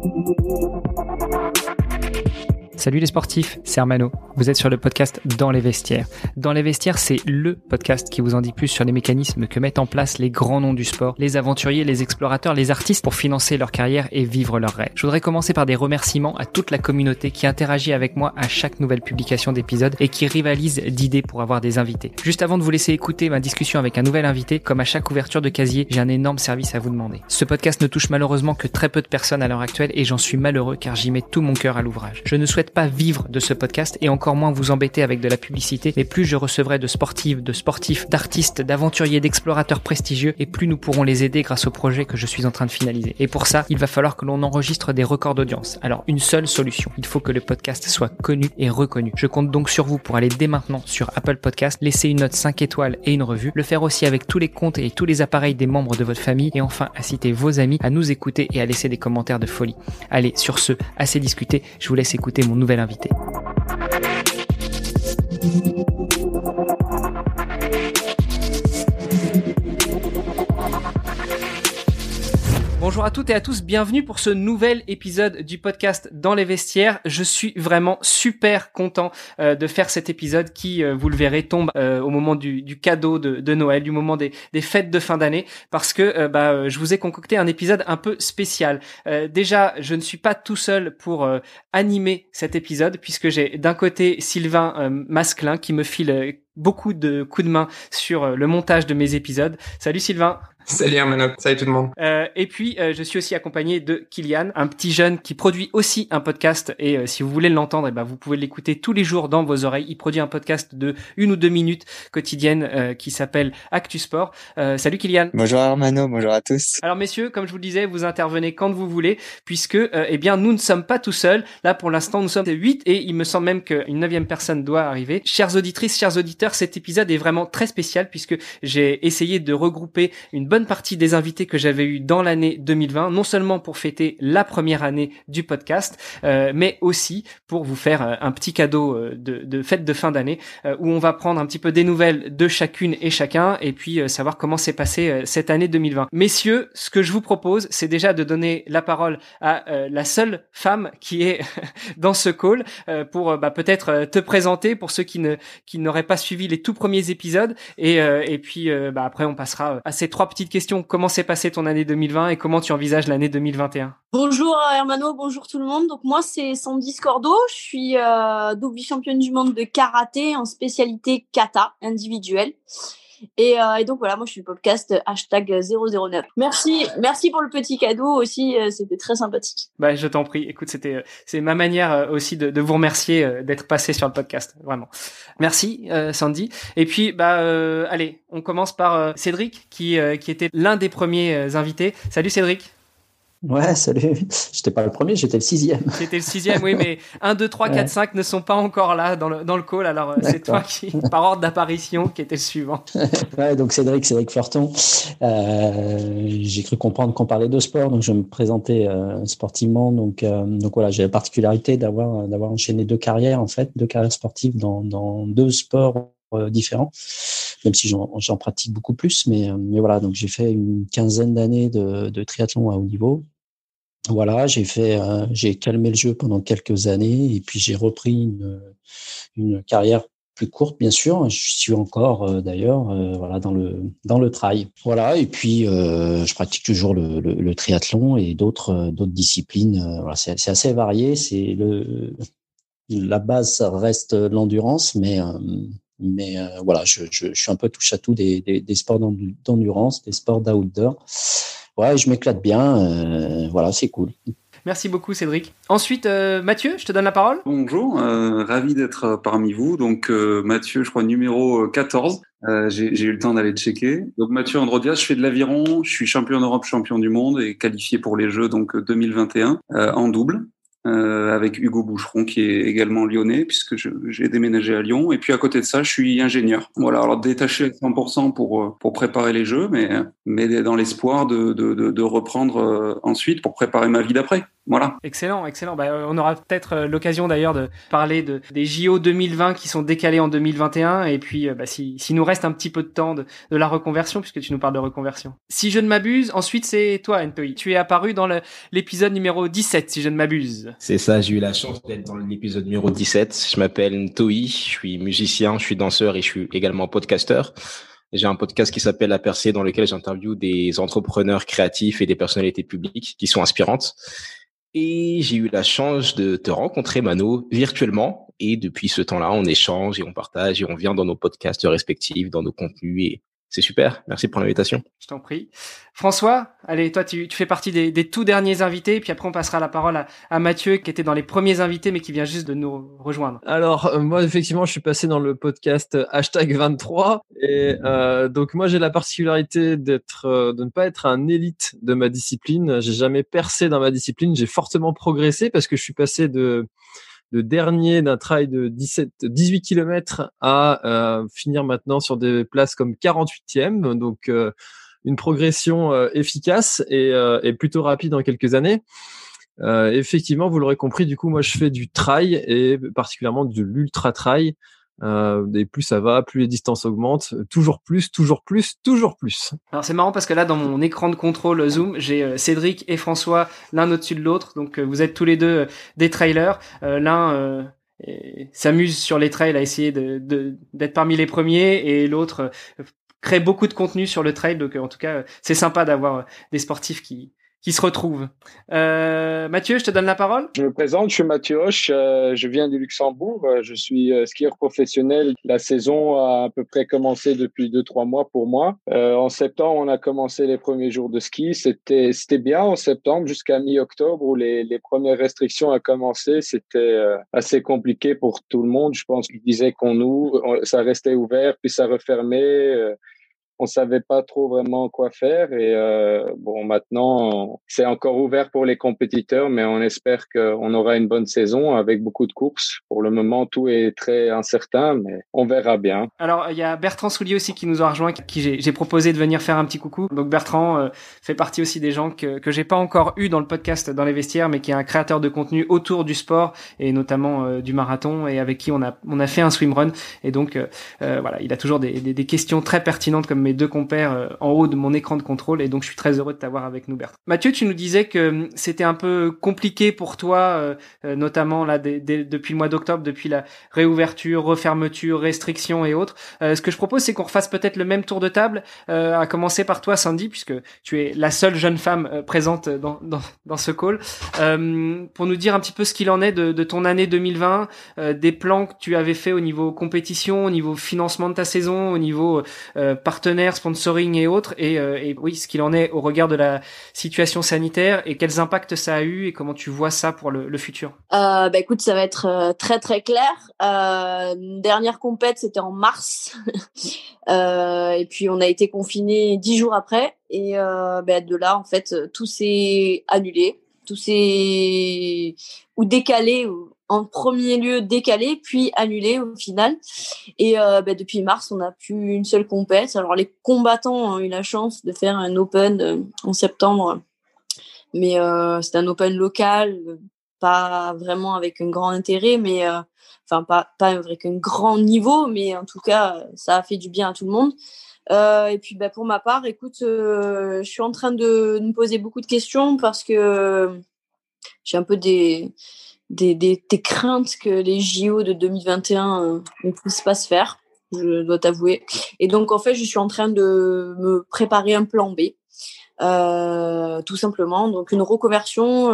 Salut les sportifs, c'est Armano. Vous êtes sur le podcast Dans les vestiaires. Dans les vestiaires, c'est le podcast qui vous en dit plus sur les mécanismes que mettent en place les grands noms du sport, les aventuriers, les explorateurs, les artistes pour financer leur carrière et vivre leurs rêves. Je voudrais commencer par des remerciements à toute la communauté qui interagit avec moi à chaque nouvelle publication d'épisode et qui rivalise d'idées pour avoir des invités. Juste avant de vous laisser écouter ma discussion avec un nouvel invité, comme à chaque ouverture de casier, j'ai un énorme service à vous demander. Ce podcast ne touche malheureusement que très peu de personnes à l'heure actuelle et j'en suis malheureux car j'y mets tout mon cœur à l'ouvrage. Je ne souhaite pas vivre de ce podcast et encore moins vous embêter avec de la publicité, mais plus je recevrai de sportives, de sportifs, d'artistes, d'aventuriers, d'explorateurs prestigieux et plus nous pourrons les aider grâce au projet que je suis en train de finaliser. Et pour ça, il va falloir que l'on enregistre des records d'audience. Alors, une seule solution. Il faut que le podcast soit connu et reconnu. Je compte donc sur vous pour aller dès maintenant sur Apple Podcast, laisser une note 5 étoiles et une revue, le faire aussi avec tous les comptes et tous les appareils des membres de votre famille et enfin inciter vos amis à nous écouter et à laisser des commentaires de folie. Allez, sur ce, assez discuté, je vous laisse écouter mon nouvel invité. Bonjour à toutes et à tous, bienvenue pour ce nouvel épisode du podcast Dans les vestiaires. Je suis vraiment super content de faire cet épisode qui, vous le verrez, tombe au moment du cadeau de Noël, du moment des fêtes de fin d'année, parce que je vous ai concocté un épisode un peu spécial. Déjà, je ne suis pas tout seul pour animer cet épisode, puisque j'ai d'un côté Sylvain Masclin qui me file beaucoup de coups de main sur le montage de mes épisodes. Salut Sylvain. Salut Armano, salut tout le monde. Et puis je suis aussi accompagné de Kylian, un petit jeune qui produit aussi un podcast et si vous voulez l'entendre, vous pouvez l'écouter tous les jours dans vos oreilles. Il produit un podcast de 1 ou 2 minutes quotidiennes qui s'appelle Actu Sport. Salut Kylian. Bonjour Armano, bonjour à tous. Alors messieurs, comme je vous le disais, vous intervenez quand vous voulez puisque nous ne sommes pas tout seuls. Là pour l'instant nous sommes 8 et il me semble même qu'une 9e personne doit arriver. Chères auditrices, chers auditeurs, cet épisode est vraiment très spécial puisque j'ai essayé de regrouper une bonne partie des invités que j'avais eu dans l'année 2020, non seulement pour fêter la première année du podcast, mais aussi pour vous faire un petit cadeau de fête de fin d'année où on va prendre un petit peu des nouvelles de chacune et chacun et puis savoir comment s'est passée cette année 2020. Messieurs, ce que je vous propose, c'est déjà de donner la parole à la seule femme qui est dans ce call pour peut-être te présenter pour ceux qui n'auraient pas suivi les tout premiers épisodes et puis après on passera à ces 3 petites questions. Comment s'est passée ton année 2020 et comment tu envisages l'année 2021? Bonjour Hermano, bonjour tout le monde. Donc moi c'est Sandy Scordo, je suis double vice-championne du monde de karaté en spécialité kata individuelle. Et donc voilà, moi je suis le podcast #009. Merci pour le petit cadeau aussi, c'était très sympathique. Je t'en prie. Écoute, c'est ma manière aussi de vous remercier d'être passé sur le podcast, vraiment. Merci Sandy. Et puis allez, on commence par Cédric qui était l'un des premiers invités. Salut Cédric. Ouais, salut. J'étais pas le premier, j'étais le 6e. J'étais le 6e, oui, mais 1, 2, 3, 4, 5 ne sont pas encore là dans le call. Alors, c'est toi qui, par ordre d'apparition, qui était le suivant. Ouais, donc Cédric Forton. J'ai cru comprendre qu'on parlait de sport, donc je me présentais sportivement. Donc voilà, j'ai la particularité d'avoir enchaîné 2 carrières, en fait, 2 carrières sportives dans 2 sports différents, même si j'en pratique beaucoup plus. Mais voilà, donc j'ai fait une 15aine d'années de triathlon à haut niveau. Voilà, j'ai calmé le jeu pendant quelques années et puis j'ai repris une carrière plus courte, bien sûr. Je suis encore d'ailleurs voilà dans le trail. Voilà, et puis je pratique toujours le triathlon et d'autres disciplines. Voilà, c'est assez varié. C'est la base, ça reste l'endurance, mais voilà, je suis un peu touche à tout des sports d'endurance, des sports d'outdoor. Ouais, je m'éclate bien. Voilà, c'est cool. Merci beaucoup Cédric. Ensuite, Mathieu, je te donne la parole. Bonjour, ravi d'être parmi vous. Donc Mathieu, je crois numéro 14. J'ai eu le temps d'aller checker. Donc Mathieu Androdias, je fais de l'aviron, je suis champion d'Europe, champion du monde et qualifié pour les Jeux donc 2021 en double. Avec Hugo Boucheron qui est également lyonnais puisque j'ai déménagé à Lyon et puis à côté de ça je suis ingénieur. Voilà, alors détaché à 100% pour préparer les Jeux mais dans l'espoir de reprendre ensuite pour préparer ma vie d'après. Voilà. Excellent. On aura peut-être l'occasion d'ailleurs de parler des JO 2020 qui sont décalés en 2021 et puis s'il nous reste un petit peu de temps de la reconversion, puisque tu nous parles de reconversion. Si je ne m'abuse, ensuite c'est toi, Ntoi. Tu es apparu dans l'épisode numéro 17, si je ne m'abuse. C'est ça, j'ai eu la chance d'être dans l'épisode numéro 17. Je m'appelle Ntoi, je suis musicien, je suis danseur et je suis également podcasteur. J'ai un podcast qui s'appelle La Percée, dans lequel j'interviewe des entrepreneurs créatifs et des personnalités publiques qui sont inspirantes. Et j'ai eu la chance de te rencontrer, Mano, virtuellement. Et depuis ce temps-là, on échange et on partage et on vient dans nos podcasts respectifs, dans nos contenus. Et c'est super. Merci pour l'invitation. Je t'en prie. François, allez, toi, tu fais partie des tout derniers invités. Puis après, on passera la parole à Mathieu, qui était dans les premiers invités, mais qui vient juste de nous rejoindre. Alors, moi, effectivement, je suis passé dans le podcast #23. Et donc, moi, j'ai la particularité de ne pas être un élite de ma discipline. J'ai jamais percé dans ma discipline. J'ai fortement progressé parce que je suis passé de dernier d'un trail de 18 km à finir maintenant sur des places comme 48e. Donc, une progression efficace et plutôt rapide en quelques années. Effectivement, vous l'aurez compris, du coup, moi, je fais du trail et particulièrement de l'ultra trail. Et plus ça va, plus les distances augmentent, toujours plus. Alors c'est marrant parce que là dans mon écran de contrôle Zoom, j'ai Cédric et François l'un au-dessus de l'autre, donc vous êtes tous les deux des trailers. L'un s'amuse sur les trails à essayer d'être parmi les premiers et l'autre crée beaucoup de contenu sur le trail, donc en tout cas c'est sympa d'avoir des sportifs qui se retrouvent. Mathieu, je te donne la parole. Je me présente, je suis Mathieu Hoche, je viens du Luxembourg, je suis skieur professionnel. La saison a à peu près commencé depuis 2-3 mois pour moi. En septembre, on a commencé les premiers jours de ski. C'était bien en septembre jusqu'à mi-octobre où les premières restrictions ont commencé. C'était assez compliqué pour tout le monde. Je pense qu'ils disaient ça restait ouvert, puis ça refermait. On savait pas trop vraiment quoi faire et maintenant c'est encore ouvert pour les compétiteurs, mais on espère qu'on aura une bonne saison avec beaucoup de courses. Pour le moment, tout est très incertain, mais on verra bien. Alors il y a Bertrand Soulier aussi qui nous a rejoint, qui j'ai proposé de venir faire un petit coucou. Donc Bertrand fait partie aussi des gens que j'ai pas encore eu dans le podcast Dans les Vestiaires, mais qui est un créateur de contenu autour du sport et notamment du marathon, et avec qui on a fait un swimrun. Et donc voilà, il a toujours des questions très pertinentes comme mes deux compères en haut de mon écran de contrôle, et donc je suis très heureux de t'avoir avec nous, Bertrand. Mathieu, tu nous disais que c'était un peu compliqué pour toi, notamment là depuis le mois d'octobre, depuis la réouverture, refermeture, restrictions et autres. Ce que je propose, c'est qu'on refasse peut-être le même tour de table, à commencer par toi, Sandy, puisque tu es la seule jeune femme présente dans ce call, pour nous dire un petit peu ce qu'il en est de ton année 2020, des plans que tu avais fait au niveau compétition, au niveau financement de ta saison, au niveau partenaire, sponsoring et autres, et oui, ce qu'il en est au regard de la situation sanitaire et quels impacts ça a eu et comment tu vois ça pour le futur. Écoute, ça va être très très clair. Dernière compète, c'était en mars, et puis on a été confinés 10 jours après, et de là en fait tout s'est annulé, tout s'est ou décalé, ou en premier lieu décalé, puis annulé au final. Et depuis mars, on n'a plus une seule compète. Alors les combattants ont eu la chance de faire un open en septembre, mais c'est un open local, pas vraiment avec un grand intérêt, mais pas avec un grand niveau, mais en tout cas ça a fait du bien à tout le monde. Et puis pour ma part, écoute, je suis en train de me poser beaucoup de questions parce que j'ai un peu des craintes que les JO de 2021 ne puissent pas se faire, je dois t'avouer. Et donc, en fait, je suis en train de me préparer un plan B, tout simplement. Donc, une reconversion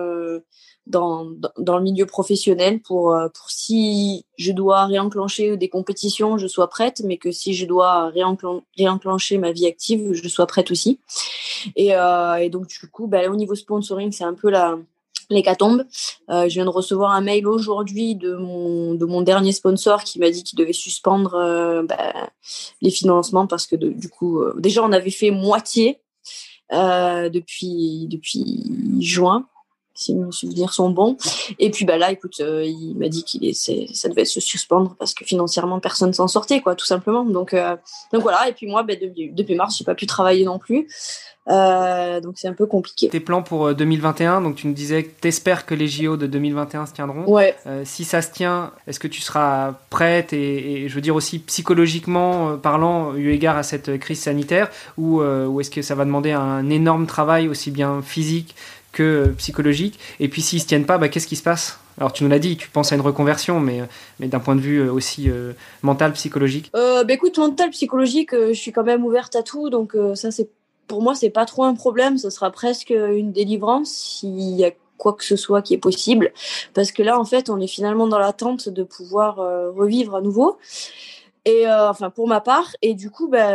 dans le milieu professionnel pour si je dois réenclencher des compétitions, je sois prête, mais que si je dois réenclencher ma vie active, je sois prête aussi. Et donc, du coup, au niveau sponsoring, c'est un peu l'hécatombe. Je viens de recevoir un mail aujourd'hui de mon dernier sponsor qui m'a dit qu'il devait suspendre les financements parce que du coup déjà on avait fait moitié depuis juin, si mes souvenirs sont bons. Et puis là, écoute, il m'a dit ça devait se suspendre parce que financièrement personne s'en sortait, quoi, tout simplement. Donc voilà. Et puis moi, depuis mars, j'ai pas pu travailler non plus. Donc c'est un peu compliqué. Tes plans pour 2021, donc tu nous disais que t'espères que les JO de 2021 se tiendront. Ouais. Si ça se tient, est-ce que tu seras prête et je veux dire aussi psychologiquement parlant, eu égard à cette crise sanitaire, ou est-ce que ça va demander un énorme travail aussi bien physique que psychologique? Et puis s'ils se tiennent pas, qu'est-ce qui se passe? Alors tu nous l'as dit, tu penses à une reconversion, mais d'un point de vue aussi mental, psychologique. Écoute, mental, psychologique, je suis quand même ouverte à tout, donc ça pour moi, c'est pas trop un problème. Ce sera presque une délivrance s'il y a quoi que ce soit qui est possible. Parce que là, en fait, on est finalement dans l'attente de pouvoir revivre à nouveau. Et pour ma part. Et du coup, peu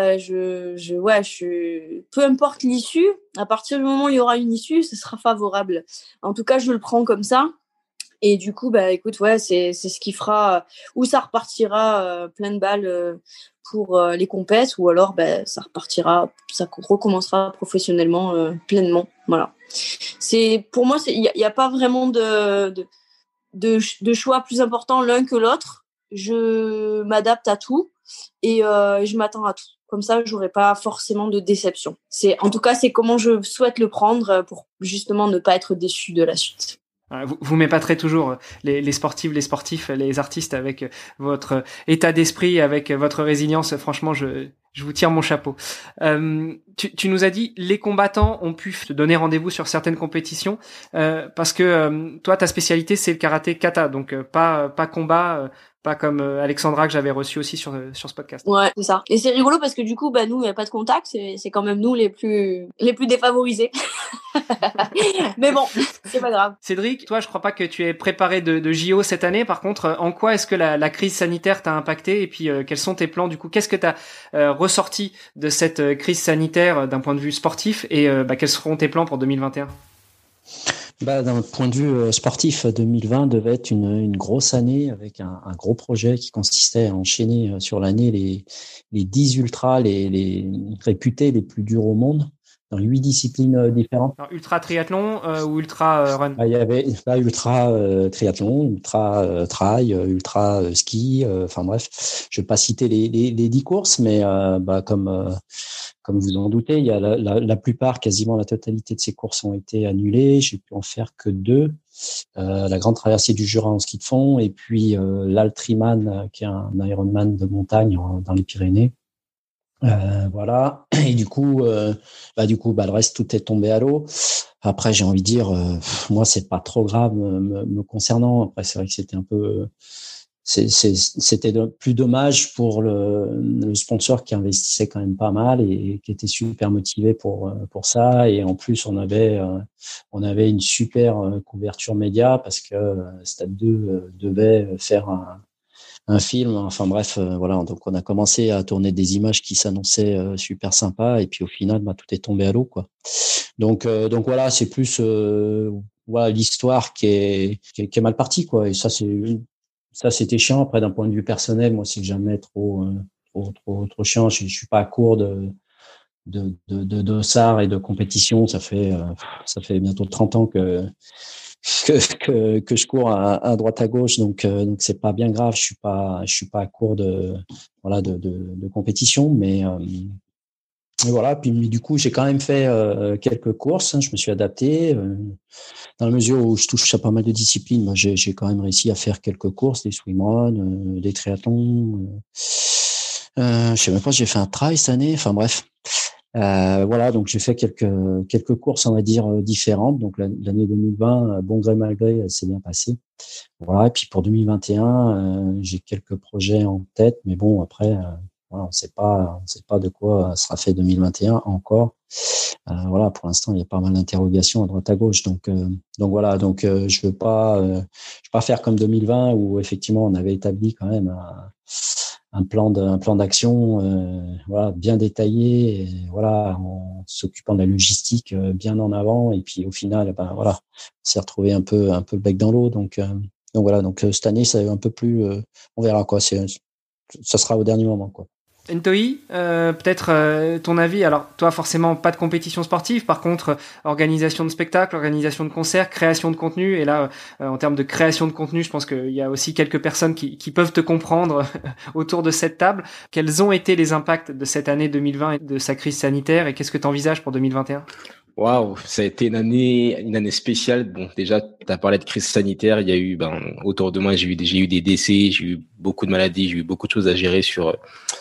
importe l'issue, à partir du moment où il y aura une issue, ce sera favorable. En tout cas, je le prends comme ça. Et du coup, écoute, c'est ce qui fera où ça repartira plein de balles pour les compètes, ou alors ça recommencera professionnellement pleinement. Voilà. Pour moi, il y a pas vraiment de choix plus important l'un que l'autre. Je m'adapte à tout et je m'attends à tout. Comme ça, j'aurai pas forcément de déception. En tout cas, c'est comment je souhaite le prendre pour justement ne pas être déçu de la suite. Vous m'épaterez toujours, les sportifs, les artistes, avec votre état d'esprit, avec votre résilience. Franchement, je vous tire mon chapeau. Tu nous as dit, les combattants ont pu te donner rendez-vous sur certaines compétitions parce que toi, ta spécialité, c'est le karaté kata, donc pas combat. Pas comme Alexandra que j'avais reçue aussi sur ce podcast. Ouais, c'est ça. Et c'est rigolo parce que du coup, nous, il n'y a pas de contact. C'est quand même nous les plus défavorisés. Mais bon, c'est pas grave. Cédric, toi, je crois pas que tu aies préparé de JO cette année. Par contre, en quoi est-ce que la crise sanitaire t'a impacté? Et puis, quels sont tes plans du coup? Qu'est-ce que t'as ressorti de cette crise sanitaire d'un point de vue sportif? Et quels seront tes plans pour 2021? D'un point de vue sportif, 2020 devait être une grosse année avec un gros projet qui consistait à enchaîner sur l'année les 10 ultras, les réputés les plus durs au monde, dans 8 disciplines différentes. Alors, ultra triathlon ou ultra run? Il y avait ultra triathlon, ultra trail, ultra ski, bref, je vais pas citer les 10 courses, mais comme vous en doutez, il y a la plupart, quasiment la totalité de ces courses ont été annulées. J'ai pu en faire que 2. La Grande Traversée du Jura en ski de fond et puis l'Altriman, qui est un Ironman de montagne dans les Pyrénées. Voilà. Et du coup, le reste, tout est tombé à l'eau. Après, j'ai envie de dire, moi, c'est pas trop grave me concernant. Après, c'est vrai que c'était un peu... C'était plus dommage pour le sponsor qui investissait quand même pas mal et qui était super motivé pour ça. Et en plus, on avait une super couverture média parce que Stade 2 devait faire un film. Enfin bref, voilà. Donc on a commencé à tourner des images qui s'annonçaient super sympas et puis au final, tout est tombé à l'eau, quoi. Donc voilà, c'est plus l'histoire qui est mal partie, quoi. Et ça, c'était chiant. Après, d'un point de vue personnel, moi, c'est jamais trop chiant. Je suis pas à court de dossards et de compétition. Ça fait bientôt 30 ans que je cours à droite à gauche. Donc c'est pas bien grave. Je suis pas à court de compétition, mais voilà. Puis du coup, j'ai quand même fait quelques courses. Je me suis adapté. Dans la mesure où je touche à pas mal de disciplines, j'ai quand même réussi à faire quelques courses, des swimruns, des triathlons. Je sais même pas, j'ai fait un trail cette année. Enfin bref, voilà. Donc j'ai fait quelques courses, on va dire différentes. Donc l'année 2020, bon gré mal gré, c'est bien passé. Voilà. Et puis pour 2021, j'ai quelques projets en tête, mais bon après, voilà, on sait pas de quoi sera fait 2021 encore. Voilà, pour l'instant, il y a pas mal d'interrogations à droite à gauche. Donc voilà, je veux pas faire comme 2020 où effectivement on avait établi quand même un plan d'action, voilà, bien détaillé, et, voilà, en s'occupant de la logistique bien en avant. Et puis au final, voilà, on s'est retrouvé un peu le bec dans l'eau. Donc voilà, cette année, c'est un peu plus, on verra quoi. Ça sera au dernier moment, quoi. Ntoi, peut-être ton avis. Alors, toi, forcément, pas de compétition sportive. Par contre, organisation de spectacles, organisation de concerts, création de contenu. Et là, en termes de création de contenu, je pense qu'il y a aussi quelques personnes qui peuvent te comprendre autour de cette table. Quels ont été les impacts de cette année 2020 et de sa crise sanitaire, et qu'est-ce que tu envisages pour 2021? Waouh, ça a été une année spéciale. Bon, déjà, tu as parlé de crise sanitaire. Il y a eu, autour de moi, j'ai eu des décès, j'ai eu beaucoup de maladies, j'ai eu beaucoup de choses à gérer sur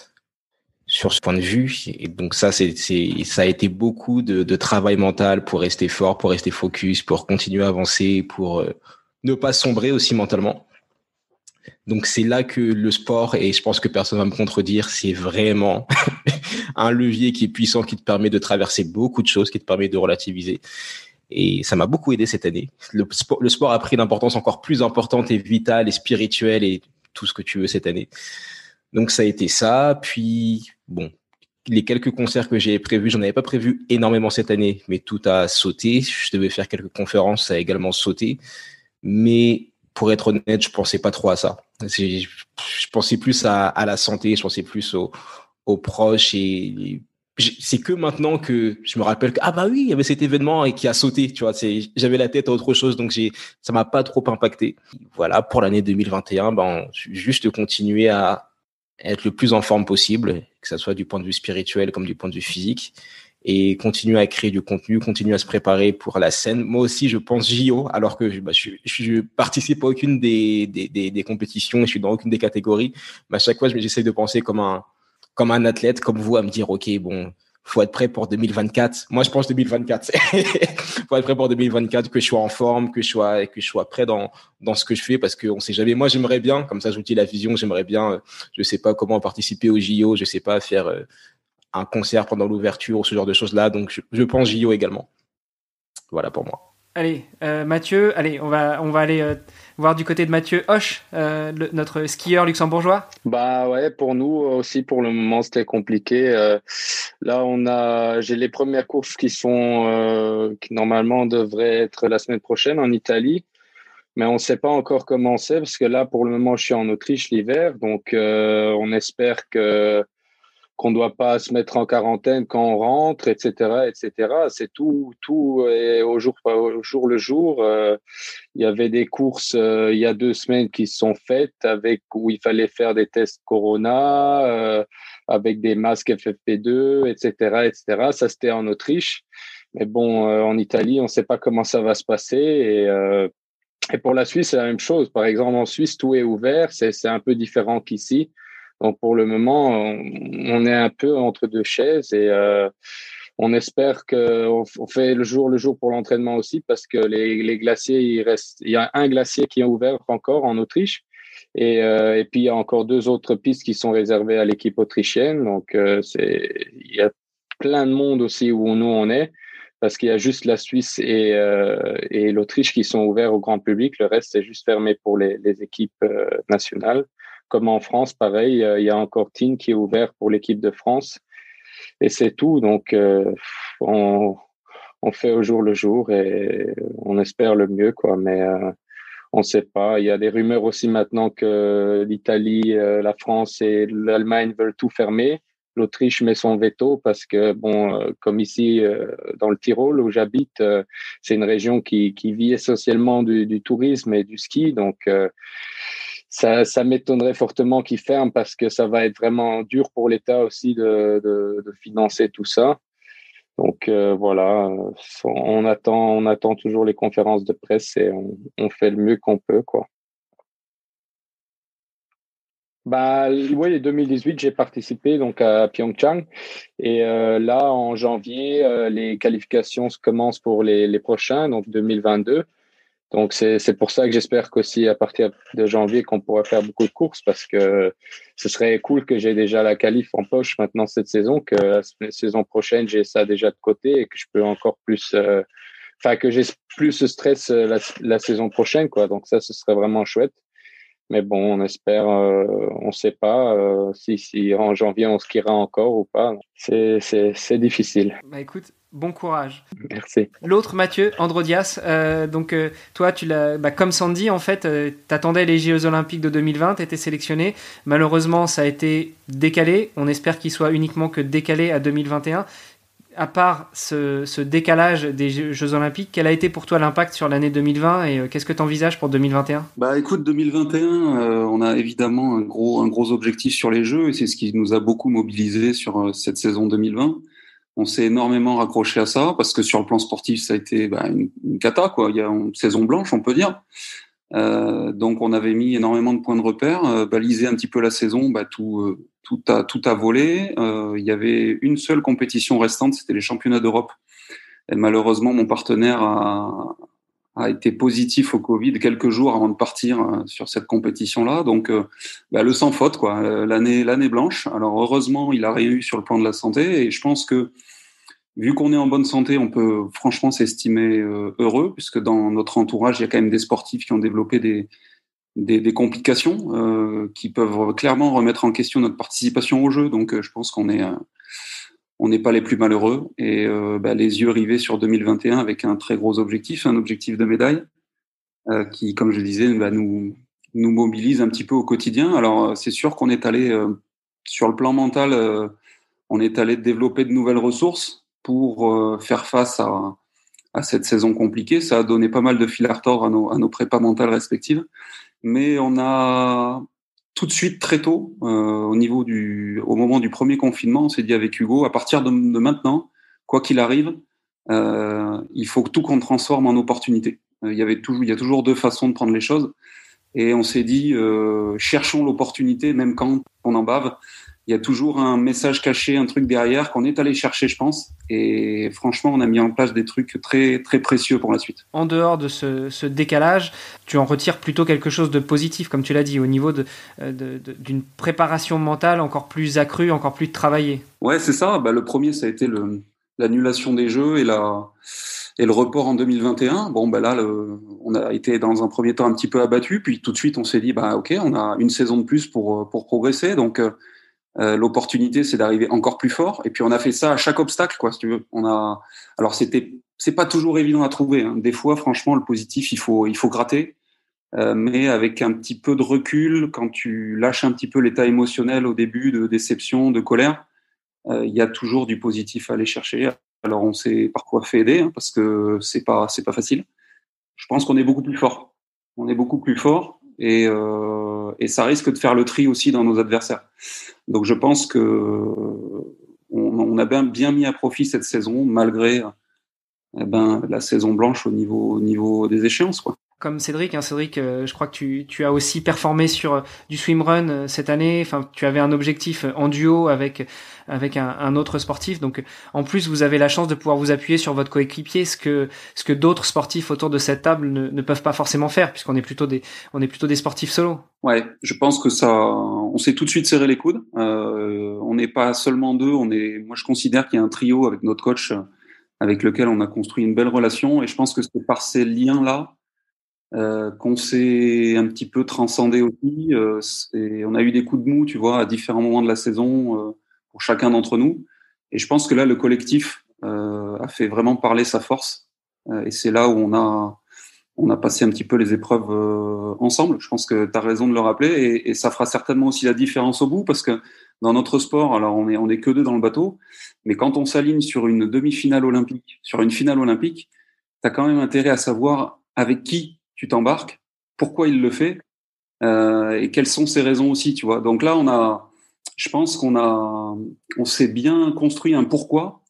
ce point de vue. Et donc ça a été beaucoup de travail mental pour rester fort, pour rester focus, pour continuer à avancer, pour ne pas sombrer aussi mentalement. Donc c'est là que le sport, et je pense que personne va me contredire, c'est vraiment un levier qui est puissant, qui te permet de traverser beaucoup de choses, qui te permet de relativiser. Et ça m'a beaucoup aidé cette année. Le sport a pris une importance encore plus importante et vitale et spirituelle et tout ce que tu veux cette année. Donc ça a été ça. Puis bon, les quelques concerts que j'ai prévus, j'en avais pas prévu énormément cette année, mais tout a sauté. Je devais faire quelques conférences, ça a également sauté. Mais pour être honnête, je pensais pas trop à ça. Je pensais plus à la santé, je pensais plus aux proches, et c'est que maintenant que je me rappelle que ah bah oui, il y avait cet événement et qui a sauté, tu vois, j'avais la tête à autre chose, donc ça m'a pas trop impacté. Voilà, pour l'année 2021, juste continuer à être le plus en forme possible, que ça soit du point de vue spirituel comme du point de vue physique, et continuer à créer du contenu, continuer à se préparer pour la scène. Moi aussi, je pense JO, alors que je participe à aucune des compétitions, je suis dans aucune des catégories, mais à chaque fois, j'essaie de penser comme un athlète, comme vous, à me dire, OK, bon, faut être prêt pour 2024. Moi, je pense 2024. Faut être prêt pour 2024, que je sois en forme, que je sois prêt dans ce que je fais, parce qu'on sait jamais. Moi, j'aimerais bien, comme ça, je vous dis la vision, j'aimerais bien, je sais pas comment participer au JO, je sais pas faire un concert pendant l'ouverture ou ce genre de choses-là. Donc, je pense JO également. Voilà pour moi. Allez, Mathieu, on va aller voir du côté de Mathieu Hoche, notre skieur luxembourgeois. Bah ouais, pour nous aussi, pour le moment, c'était compliqué. Là, j'ai les premières courses qui normalement devraient être la semaine prochaine en Italie, mais on ne sait pas encore comment c'est parce que là, pour le moment, je suis en Autriche l'hiver, donc on espère qu'on ne doit pas se mettre en quarantaine quand on rentre, etc., etc. C'est tout est au jour le jour. Il y avait des courses il y a 2 semaines qui se sont faites où il fallait faire des tests Corona, avec des masques FFP2, etc., etc. Ça, c'était en Autriche. Mais bon, en Italie, on ne sait pas comment ça va se passer. Et pour la Suisse, c'est la même chose. Par exemple, en Suisse, tout est ouvert. C'est un peu différent qu'ici. Donc, pour le moment, on est un peu entre deux chaises et on espère qu'on fait le jour pour l'entraînement aussi parce que les glaciers, il y a un glacier qui est ouvert encore en Autriche et puis il y a encore 2 autres pistes qui sont réservées à l'équipe autrichienne. Donc, il y a plein de monde aussi où nous on est parce qu'il y a juste la Suisse et l'Autriche qui sont ouverts au grand public. Le reste, c'est juste fermé pour les équipes nationales. Comme en France, pareil, il y a encore Tignes qui est ouvert pour l'équipe de France. Et c'est tout. Donc, on fait au jour le jour et on espère le mieux, quoi. Mais on ne sait pas. Il y a des rumeurs aussi maintenant que l'Italie, la France et l'Allemagne veulent tout fermer. L'Autriche met son veto parce que, bon, comme ici, dans le Tyrol où j'habite, c'est une région qui vit essentiellement du tourisme et du ski. Donc, ça m'étonnerait fortement qu'ils ferment parce que ça va être vraiment dur pour l'État aussi de financer tout ça. Donc voilà, on attend toujours les conférences de presse et on fait le mieux qu'on peut, quoi. Bah oui, 2018, j'ai participé donc à Pyeongchang et là en janvier, les qualifications commencent pour les prochains, donc 2022. Donc, c'est pour ça que j'espère qu'aussi à partir de janvier, qu'on pourra faire beaucoup de courses parce que ce serait cool que j'ai déjà la qualif en poche maintenant cette saison, que la saison prochaine, j'ai ça déjà de côté et que je peux encore plus, que j'ai plus ce stress la saison prochaine, quoi. Donc ça, ce serait vraiment chouette. Mais bon, on espère, on sait pas si en janvier on skiera encore ou pas. C'est difficile. Bah écoute, bon courage. Merci. L'autre, Mathieu Androdias, toi, comme Sandy, en fait, t'attendais les Jeux Olympiques de 2020, t'étais sélectionné. Malheureusement, ça a été décalé. On espère qu'il soit uniquement que décalé à 2021. À part ce décalage des Jeux Olympiques, quel a été pour toi l'impact sur l'année 2020 et qu'est-ce que tu envisages pour 2021 ? Bah écoute, 2021, on a évidemment un gros objectif sur les Jeux et c'est ce qui nous a beaucoup mobilisés sur cette saison 2020. On s'est énormément raccroché à ça parce que sur le plan sportif, ça a été une cata, quoi. Il y a une saison blanche, on peut dire. Donc on avait mis énormément de points de repère, balisé un petit peu la saison, tout a volé. Il y avait une seule compétition restante, c'était les championnats d'Europe. Et malheureusement, mon partenaire a été positif au Covid quelques jours avant de partir sur cette compétition-là. Donc le sans faute, quoi. L'année blanche. Alors heureusement, il a rien eu sur le plan de la santé et je pense que vu qu'on est en bonne santé, on peut franchement s'estimer heureux, puisque dans notre entourage, il y a quand même des sportifs qui ont développé des complications qui peuvent clairement remettre en question notre participation au jeu. Donc, je pense qu'on n'est pas les plus malheureux. Et les yeux rivés sur 2021 avec un très gros objectif, un objectif de médaille, qui, comme je disais, nous mobilise un petit peu au quotidien. Alors, c'est sûr qu'on est allé, sur le plan mental, on est allé développer de nouvelles ressources pour faire face à cette saison compliquée. Ça a donné pas mal de fil à retordre à nos prépas mentales respectives. Mais on a tout de suite, très tôt, au moment du premier confinement, on s'est dit avec Hugo, à partir de maintenant, quoi qu'il arrive, il faut tout qu'on transforme en opportunité. Il y a toujours deux façons de prendre les choses. Et on s'est dit, cherchons l'opportunité, même quand on en bave. Il y a toujours un message caché, un truc derrière qu'on est allé chercher, je pense. Et franchement, on a mis en place des trucs très, très précieux pour la suite. En dehors de ce décalage, tu en retires plutôt quelque chose de positif, comme tu l'as dit, au niveau d'une préparation mentale encore plus accrue, encore plus travaillée. Ouais, c'est ça. Le premier, ça a été l'annulation des Jeux et le report en 2021. Bon, là, on a été dans un premier temps un petit peu abattu. Puis tout de suite, on s'est dit, OK, on a une saison de plus pour progresser. Donc, l'opportunité, c'est d'arriver encore plus fort. Et puis, on a fait ça à chaque obstacle, quoi, si tu veux. Alors, c'est pas toujours évident à trouver, hein. Des fois, franchement, le positif, il faut gratter. Mais avec un petit peu de recul, quand tu lâches un petit peu l'état émotionnel au début de déception, de colère, il y a toujours du positif à aller chercher. Alors, on s'est parfois fait aider, hein, parce que c'est pas facile. Je pense qu'on est beaucoup plus fort. On est beaucoup plus fort et ça risque de faire le tri aussi dans nos adversaires. Donc, je pense que on a bien mis à profit cette saison, malgré la saison blanche au niveau des échéances, quoi. Comme Cédric, je crois que tu as aussi performé sur du swimrun cette année. Enfin, tu avais un objectif en duo avec un autre sportif. Donc, en plus, vous avez la chance de pouvoir vous appuyer sur votre coéquipier, ce que d'autres sportifs autour de cette table ne peuvent pas forcément faire, puisqu'on est plutôt des sportifs solo. Ouais, je pense que on s'est tout de suite serré les coudes. On n'est pas seulement deux. Moi, je considère qu'il y a un trio avec notre coach, avec lequel on a construit une belle relation. Et je pense que c'est par ces liens-là qu'on s'est un petit peu transcendé aussi. On a eu des coups de mou, tu vois, à différents moments de la saison pour chacun d'entre nous. Et je pense que là, le collectif a fait vraiment parler sa force. Et c'est là où on a passé un petit peu les épreuves ensemble. Je pense que tu as raison de le rappeler. Et ça fera certainement aussi la différence au bout, parce que dans notre sport, alors on est que deux dans le bateau, mais quand on s'aligne sur une demi-finale olympique, sur une finale olympique, tu as quand même intérêt à savoir avec qui tu t'embarques, pourquoi il le fait, et quelles sont ses raisons aussi, tu vois. Donc là, je pense qu'on s'est bien construit un pourquoi,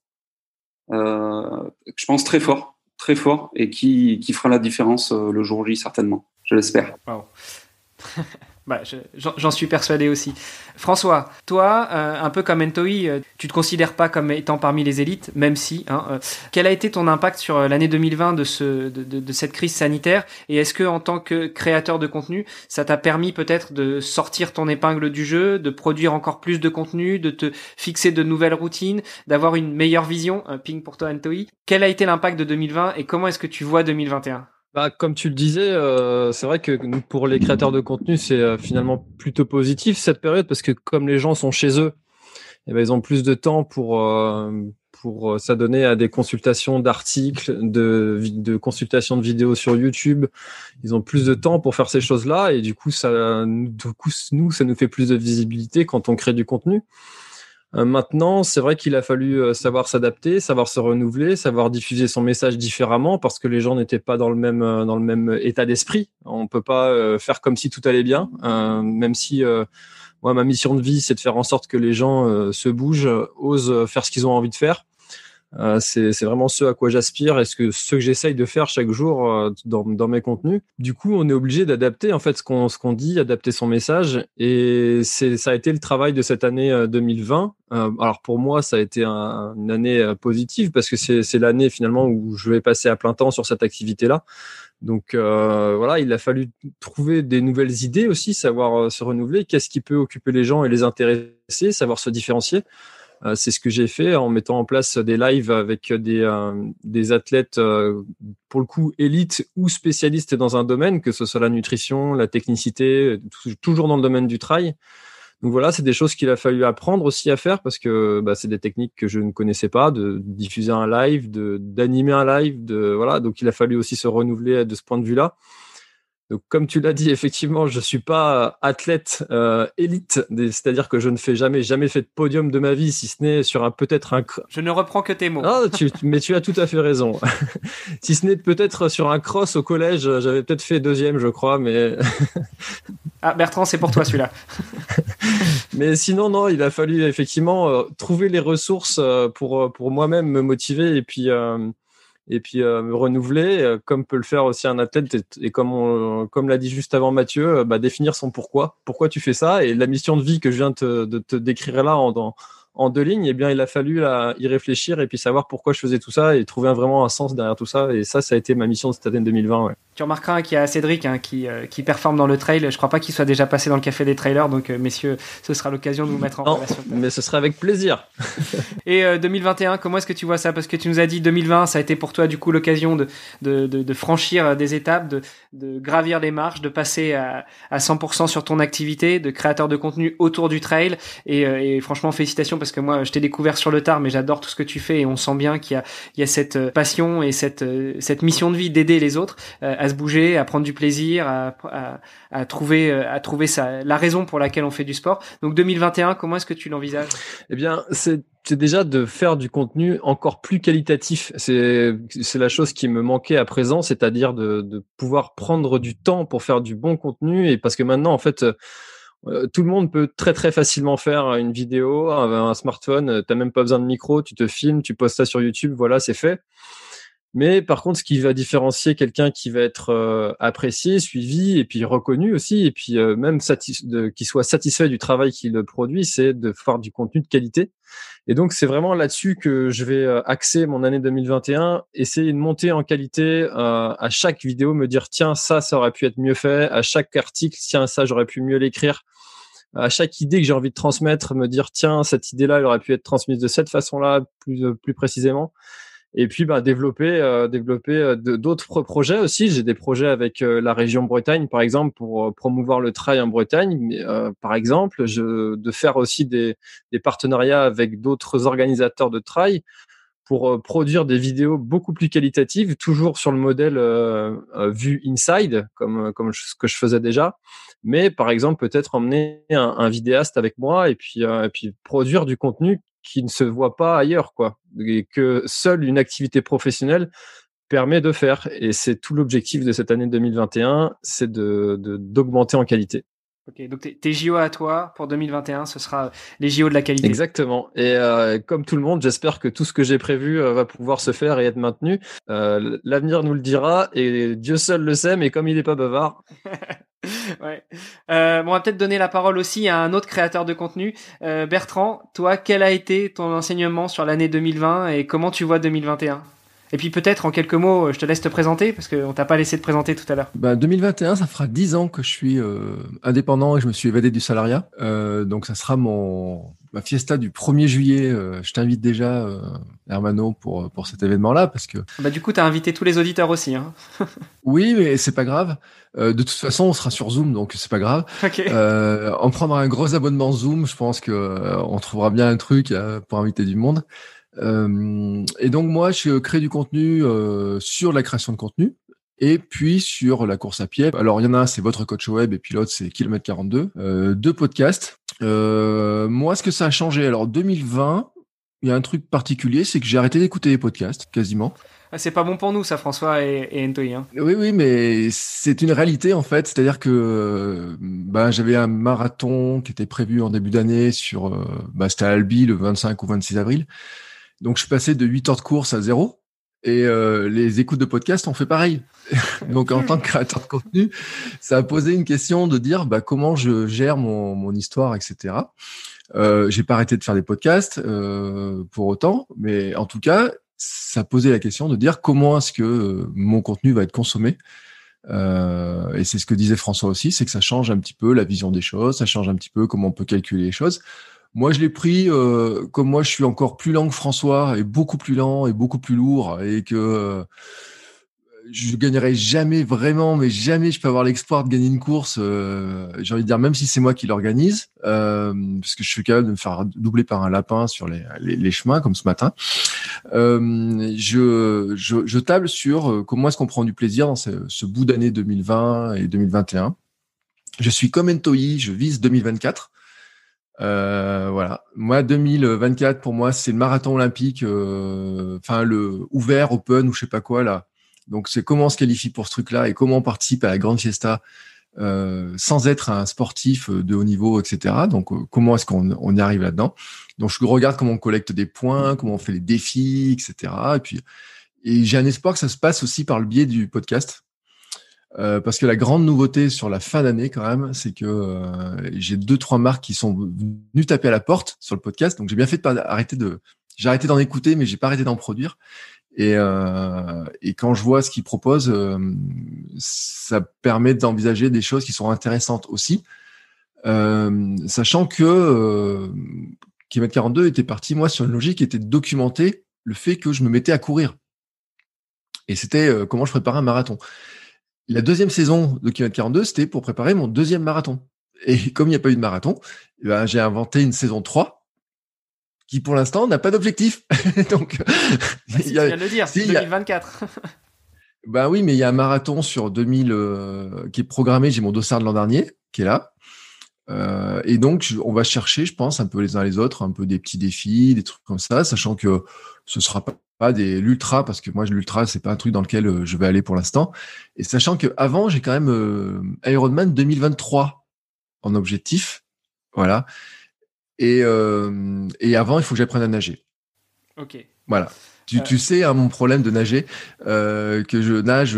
je pense très fort, et qui fera la différence le jour J, certainement. Je l'espère. Wow. J'en suis persuadé aussi. François, toi, un peu comme Ntoi, tu te considères pas comme étant parmi les élites, même si. Quel a été ton impact sur l'année 2020 de cette crise sanitaire ? Et est-ce que, en tant que créateur de contenu, ça t'a permis peut-être de sortir ton épingle du jeu, de produire encore plus de contenu, de te fixer de nouvelles routines, d'avoir une meilleure vision ? Ping pour toi, Ntoi. Quel a été l'impact de 2020 et comment est-ce que tu vois 2021 ? Comme tu le disais, c'est vrai que nous, pour les créateurs de contenu, c'est finalement plutôt positif cette période parce que comme les gens sont chez eux, eh ben, ils ont plus de temps pour s'adonner à des consultations d'articles, de consultations de vidéos sur YouTube. Ils ont plus de temps pour faire ces choses-là et du coup, ça nous fait plus de visibilité quand on crée du contenu. Maintenant, c'est vrai qu'il a fallu savoir s'adapter, savoir se renouveler, savoir diffuser son message différemment parce que les gens n'étaient pas dans le même état d'esprit. On peut pas faire comme si tout allait bien, même si moi, ma mission de vie, c'est de faire en sorte que les gens se bougent, osent faire ce qu'ils ont envie de faire. C'est vraiment ce à quoi j'aspire et ce que j'essaye de faire chaque jour dans mes contenus. Du coup, on est obligé d'adapter en fait ce qu'on dit, adapter son message et ça a été le travail de cette année 2020. Alors pour moi, ça a été une année positive parce que c'est l'année finalement où je vais passer à plein temps sur cette activité-là. Donc voilà, il a fallu trouver des nouvelles idées aussi, savoir se renouveler, qu'est-ce qui peut occuper les gens et les intéresser, savoir se différencier. C'est ce que j'ai fait en mettant en place des lives avec des athlètes pour le coup élites ou spécialistes dans un domaine, que ce soit la nutrition, la technicité, toujours dans le domaine du trail. Donc voilà, c'est des choses qu'il a fallu apprendre aussi à faire parce que c'est des techniques que je ne connaissais pas, de diffuser un live, d'animer un live, voilà. Donc il a fallu aussi se renouveler de ce point de vue-là. Donc, comme tu l'as dit, effectivement, je suis pas athlète élite, c'est-à-dire que je ne fais jamais fait de podium de ma vie, si ce n'est sur peut-être un. Je ne reprends que tes mots. Ah, mais tu as tout à fait raison. Si ce n'est peut-être sur un cross au collège, j'avais peut-être fait 2e, je crois, mais. Ah, Bertrand, c'est pour toi celui-là. Mais sinon, non, il a fallu effectivement trouver les ressources pour moi-même me motiver et puis me renouveler, comme peut le faire aussi un athlète et comme l'a dit juste avant Mathieu, définir son pourquoi tu fais ça et la mission de vie que je viens de te décrire là en 2 lignes, eh bien il a fallu y réfléchir et puis savoir pourquoi je faisais tout ça et trouver vraiment un sens derrière tout ça et ça a été ma mission de cette année 2020. Ouais. Tu remarqueras qu'il y a Cédric qui performe dans le trail. Je crois pas qu'il soit déjà passé dans le café des trailers, donc messieurs, ce sera l'occasion de vous mettre en relation. Mais ce sera avec plaisir. Et 2021, comment est-ce que tu vois ça? Parce que tu nous as dit 2020, ça a été pour toi du coup l'occasion de franchir des étapes, de gravir les marches, de passer à 100% sur ton activité de créateur de contenu autour du trail. Et franchement, félicitations parce que moi, je t'ai découvert sur le tard, mais j'adore tout ce que tu fais et on sent bien qu'il y a cette passion et cette mission de vie d'aider les autres à se bouger, à prendre du plaisir, à trouver la raison pour laquelle on fait du sport. Donc 2021, comment est-ce que tu l'envisages? Eh bien, c'est déjà de faire du contenu encore plus qualitatif. C'est la chose qui me manquait à présent, c'est-à-dire de pouvoir prendre du temps pour faire du bon contenu et parce que maintenant, en fait, tout le monde peut très très facilement faire une vidéo, un smartphone, t'as même pas besoin de micro, tu te filmes, tu postes ça sur YouTube, voilà, c'est fait. Mais par contre, ce qui va différencier quelqu'un qui va être apprécié, suivi et puis reconnu aussi, et puis même qu'il soit satisfait du travail qu'il produit, c'est de faire du contenu de qualité. Et donc, c'est vraiment là-dessus que je vais axer mon année 2021, essayer de monter en qualité à chaque vidéo, me dire tiens, ça aurait pu être mieux fait, à chaque article, tiens, ça, j'aurais pu mieux l'écrire. À chaque idée que j'ai envie de transmettre, me dire tiens, cette idée-là, elle aurait pu être transmise de cette façon-là, plus précisément. Et puis développer d'autres projets aussi. J'ai des projets avec la région Bretagne, par exemple, pour promouvoir le trail en Bretagne. Mais, par exemple, de faire aussi des partenariats avec d'autres organisateurs de trail pour produire des vidéos beaucoup plus qualitatives, toujours sur le modèle vue inside, comme ce que je faisais déjà. Mais par exemple, peut-être emmener un vidéaste avec moi et puis produire du contenu qui ne se voit pas ailleurs, quoi, et que seule une activité professionnelle permet de faire. Et c'est tout l'objectif de cette année 2021, c'est d'augmenter en qualité. Ok, donc tes JO à toi pour 2021, ce sera les JO de la qualité. Exactement. Et comme tout le monde, j'espère que tout ce que j'ai prévu va pouvoir se faire et être maintenu. L'avenir nous le dira et Dieu seul le sait, mais comme il n'est pas bavard. Ouais. On va peut-être donner la parole aussi à un autre créateur de contenu. Bertrand, toi, quel a été ton enseignement sur l'année 2020 et comment tu vois 2021? Et puis peut-être en quelques mots, je te laisse te présenter parce qu'on t'a pas laissé te présenter tout à l'heure. 2021, ça fera 10 ans que je suis indépendant et je me suis évadé du salariat. Donc ça sera mon ma fiesta du 1er juillet. Je t'invite déjà, Hermano, pour cet événement-là, parce que... Du coup, t'as invité tous les auditeurs aussi. Hein. Oui, mais c'est pas grave. De toute façon, on sera sur Zoom, donc c'est pas grave. Okay. On prendra un gros abonnement Zoom. Je pense que on trouvera bien un truc pour inviter du monde. Et donc moi, je crée du contenu sur la création de contenu. Et puis sur la course à pied. Alors il y en a un, c'est votre coach web, et puis l'autre c'est Kilomètre 42. 2 podcasts. Moi, ce que ça a changé, alors 2020, il y a un truc particulier, c'est que j'ai arrêté d'écouter les podcasts quasiment. C'est pas bon pour nous, ça, François et Ntoyi. Hein. Oui, mais c'est une réalité en fait. C'est-à-dire que j'avais un marathon qui était prévu en début d'année sur, c'était à Albi le 25 ou 26 avril. Donc je suis passé de 8 heures de course à 0. Et les écoutes de podcast ont fait pareil. Donc en tant que créateur de contenu, ça a posé une question de dire comment je gère mon histoire, etc. J'ai pas arrêté de faire des podcasts pour autant, mais en tout cas, ça posait la question de dire comment est-ce que mon contenu va être consommé. Et c'est ce que disait François aussi, c'est que ça change un petit peu la vision des choses, ça change un petit peu comment on peut calculer les choses. Moi, je l'ai pris comme moi, je suis encore plus lent que François, et beaucoup plus lent et beaucoup plus lourd, et que je gagnerai jamais vraiment, mais jamais je peux avoir l'espoir de gagner une course. J'ai envie de dire, même si c'est moi qui l'organise, parce que je suis capable de me faire doubler par un lapin sur les chemins, comme ce matin. Je table sur comment est-ce qu'on prend du plaisir dans ce bout d'année 2020 et 2021. Je suis comme Ntoyi, je vise 2024. Voilà. Moi, 2024, pour moi, c'est le marathon olympique, le ouvert, open ou je sais pas quoi, là. Donc, c'est comment on se qualifie pour ce truc-là et comment on participe à la grande fiesta, sans être un sportif de haut niveau, etc. Donc, comment est-ce qu'on y arrive là-dedans? Donc, je regarde comment on collecte des points, comment on fait les défis, etc. Et j'ai un espoir que ça se passe aussi par le biais du podcast. Parce que la grande nouveauté sur la fin d'année quand même, c'est que j'ai 2-3 marques qui sont venues taper à la porte sur le podcast. Donc j'ai bien fait de pas j'ai arrêté d'en écouter, mais j'ai pas arrêté d'en produire. Et quand je vois ce qu'ils proposent, ça permet d'envisager des choses qui sont intéressantes aussi, sachant que Kilomètre 42 était parti moi sur une logique qui était de documenter le fait que je me mettais à courir. Et c'était comment je préparais un marathon. La deuxième saison de Kilomètre 42, c'était pour préparer mon 2e marathon. Et comme il n'y a pas eu de marathon, j'ai inventé une saison 3 qui, pour l'instant, n'a pas d'objectif. Donc, tu viens de le dire, c'est 2024. Oui, mais il y a un marathon sur 2000 qui est programmé. J'ai mon dossard de l'an dernier qui est là. Et donc, on va chercher, je pense, un peu les uns les autres, un peu des petits défis, des trucs comme ça, sachant que ce sera pas l'ultra, parce que moi l'ultra c'est pas un truc dans lequel je vais aller pour l'instant, et sachant que avant j'ai quand même Ironman 2023 en objectif, voilà, et avant il faut que j'apprenne à nager. Ok. Voilà. Tu sais mon problème de nager, que je nage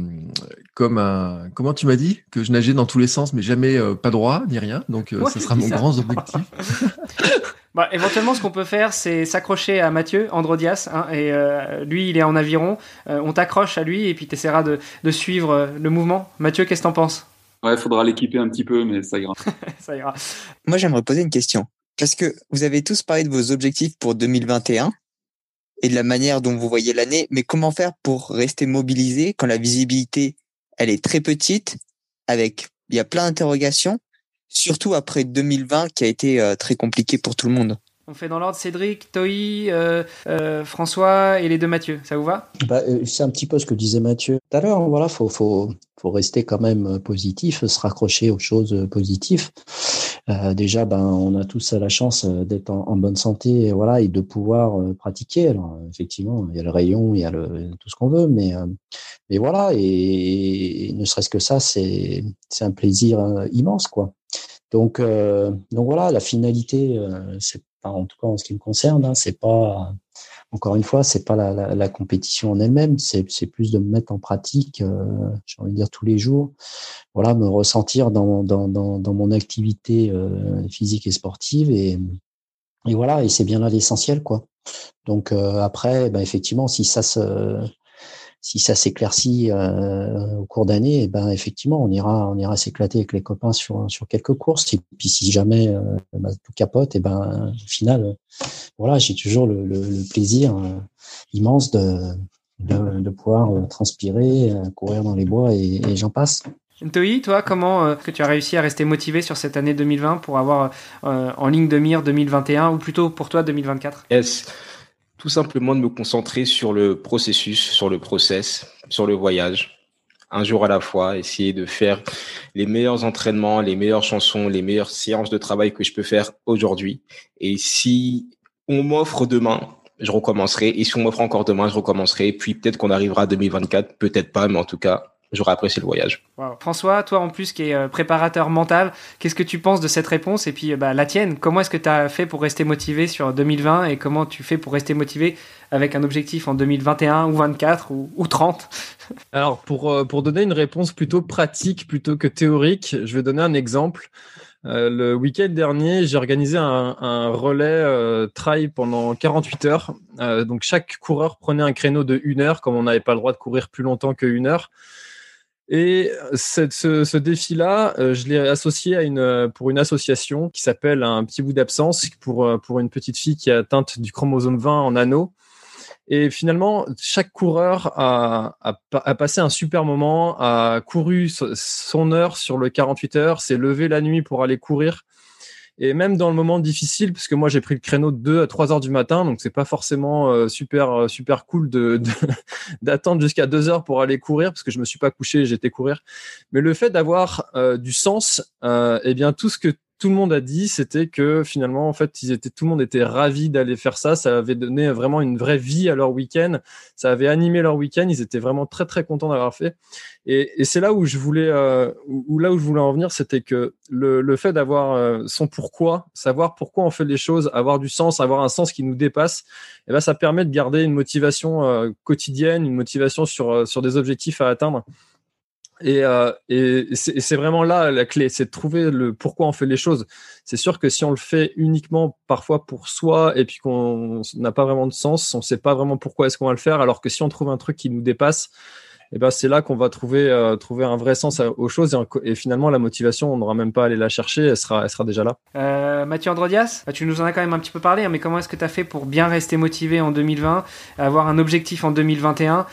comme un... Comment tu m'as dit? Que je nageais dans tous les sens, mais jamais pas droit, ni rien. Donc, ça sera mon grand objectif. Éventuellement, ce qu'on peut faire, c'est s'accrocher à Mathieu Androdias. Et lui, il est en aviron. On t'accroche à lui et puis tu essaieras de suivre le mouvement. Mathieu, qu'est-ce que t'en penses? Ouais, il faudra l'équiper un petit peu, mais ça ira. Ça ira. Moi, j'aimerais poser une question. Parce que vous avez tous parlé de vos objectifs pour 2021 et de la manière dont vous voyez l'année, mais comment faire pour rester mobilisé quand la visibilité, elle est très petite, il y a plein d'interrogations, surtout après 2020 qui a été très compliqué pour tout le monde. On fait dans l'ordre Cédric, Toyi, François et les 2 Mathieu. Ça vous va? C'est un petit peu ce que disait Mathieu tout à l'heure. Voilà, faut rester quand même positif, se raccrocher aux choses positives. Déjà, on a tous la chance d'être en bonne santé, et voilà, et de pouvoir pratiquer. Alors, effectivement, il y a le rayon, il y a tout ce qu'on veut, mais voilà, et ne serait-ce que ça, c'est un plaisir immense, quoi. Donc voilà, la finalité, c'est pas, en tout cas en ce qui me concerne, c'est pas, encore une fois, c'est pas la compétition en elle-même, c'est plus de me mettre en pratique, j'ai envie de dire tous les jours, voilà, me ressentir dans mon activité physique et sportive, et voilà, et c'est bien là l'essentiel, quoi. Donc après, effectivement, si si ça s'éclaircit au cours d'année, effectivement, on ira s'éclater avec les copains sur quelques courses. Et puis si jamais tout capote, au final, voilà, j'ai toujours le plaisir immense de pouvoir transpirer, courir dans les bois et j'en passe. Ntoyi, toi, comment que tu as réussi à rester motivé sur cette année 2020 pour avoir en ligne de mire 2021 ou plutôt pour toi 2024? Yes. Tout simplement de me concentrer sur le processus, sur le process, sur le voyage, un jour à la fois, essayer de faire les meilleurs entraînements, les meilleures chansons, les meilleures séances de travail que je peux faire aujourd'hui. Et si on m'offre demain, je recommencerai. Et si on m'offre encore demain, je recommencerai. Puis peut-être qu'on arrivera à 2024, peut-être pas, mais en tout cas, j'aurais apprécié le voyage. Wow. François, toi en plus qui est préparateur mental, qu'est-ce que tu penses de cette réponse? Et puis la tienne, comment est-ce que tu as fait pour rester motivé sur 2020 et comment tu fais pour rester motivé avec un objectif en 2021 ou 24 ou 30? Alors pour donner une réponse plutôt pratique plutôt que théorique, je vais donner un exemple. Le week-end dernier, j'ai organisé un relais trail pendant 48 heures. Donc chaque coureur prenait un créneau de 1 heure, comme on n'avait pas le droit de courir plus longtemps que 1 heure. Et ce défi-là, je l'ai associé pour une association qui s'appelle Un petit bout d'absence pour une petite fille qui est atteinte du chromosome 20 en anneau. Et finalement, chaque coureur a passé un super moment, a couru son heure sur le 48 heures, s'est levé la nuit pour aller courir. Et même dans le moment difficile, parce que moi j'ai pris le créneau de 2 à 3 heures du matin, donc c'est pas forcément super cool d'attendre jusqu'à 2 heures pour aller courir, parce que je me suis pas couché, j'étais courir. Mais le fait d'avoir du sens, tout ce que tout le monde a dit, c'était que finalement, en fait, tout le monde était ravi d'aller faire ça. Ça avait donné vraiment une vraie vie à leur week-end. Ça avait animé leur week-end. Ils étaient vraiment très, très contents d'avoir fait. Et c'est là où je voulais en venir, c'était que le fait d'avoir son pourquoi, savoir pourquoi on fait les choses, avoir du sens, avoir un sens qui nous dépasse, ça permet de garder une motivation quotidienne, une motivation sur des objectifs à atteindre. Et c'est vraiment là la clé, c'est de trouver le pourquoi on fait les choses. C'est sûr que si on le fait uniquement parfois pour soi et puis qu'on n'a pas vraiment de sens, on ne sait pas vraiment pourquoi est-ce qu'on va le faire, alors que si on trouve un truc qui nous dépasse, c'est là qu'on va trouver un vrai sens aux choses et finalement la motivation, on n'aura même pas à aller la chercher, elle sera déjà là. Mathieu Androdias, tu nous en as quand même un petit peu parlé, mais comment est-ce que tu as fait pour bien rester motivé en 2020, avoir un objectif en 2021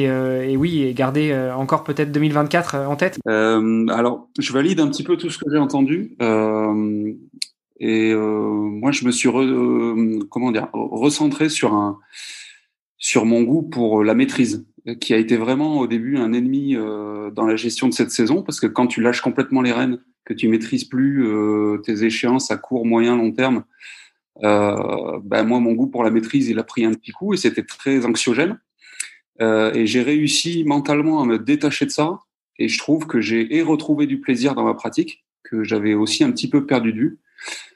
et garder encore peut-être 2024 en tête? Alors, je valide un petit peu tout ce que j'ai entendu. Moi, je me suis recentré sur mon goût pour la maîtrise, qui a été vraiment au début un ennemi dans la gestion de cette saison, parce que quand tu lâches complètement les rênes, que tu maîtrises plus tes échéances à court, moyen, long terme, moi, mon goût pour la maîtrise, il a pris un petit coup et c'était très anxiogène. Et j'ai réussi mentalement à me détacher de ça, et je trouve que j'ai retrouvé du plaisir dans ma pratique, que j'avais aussi un petit peu perdu de vue.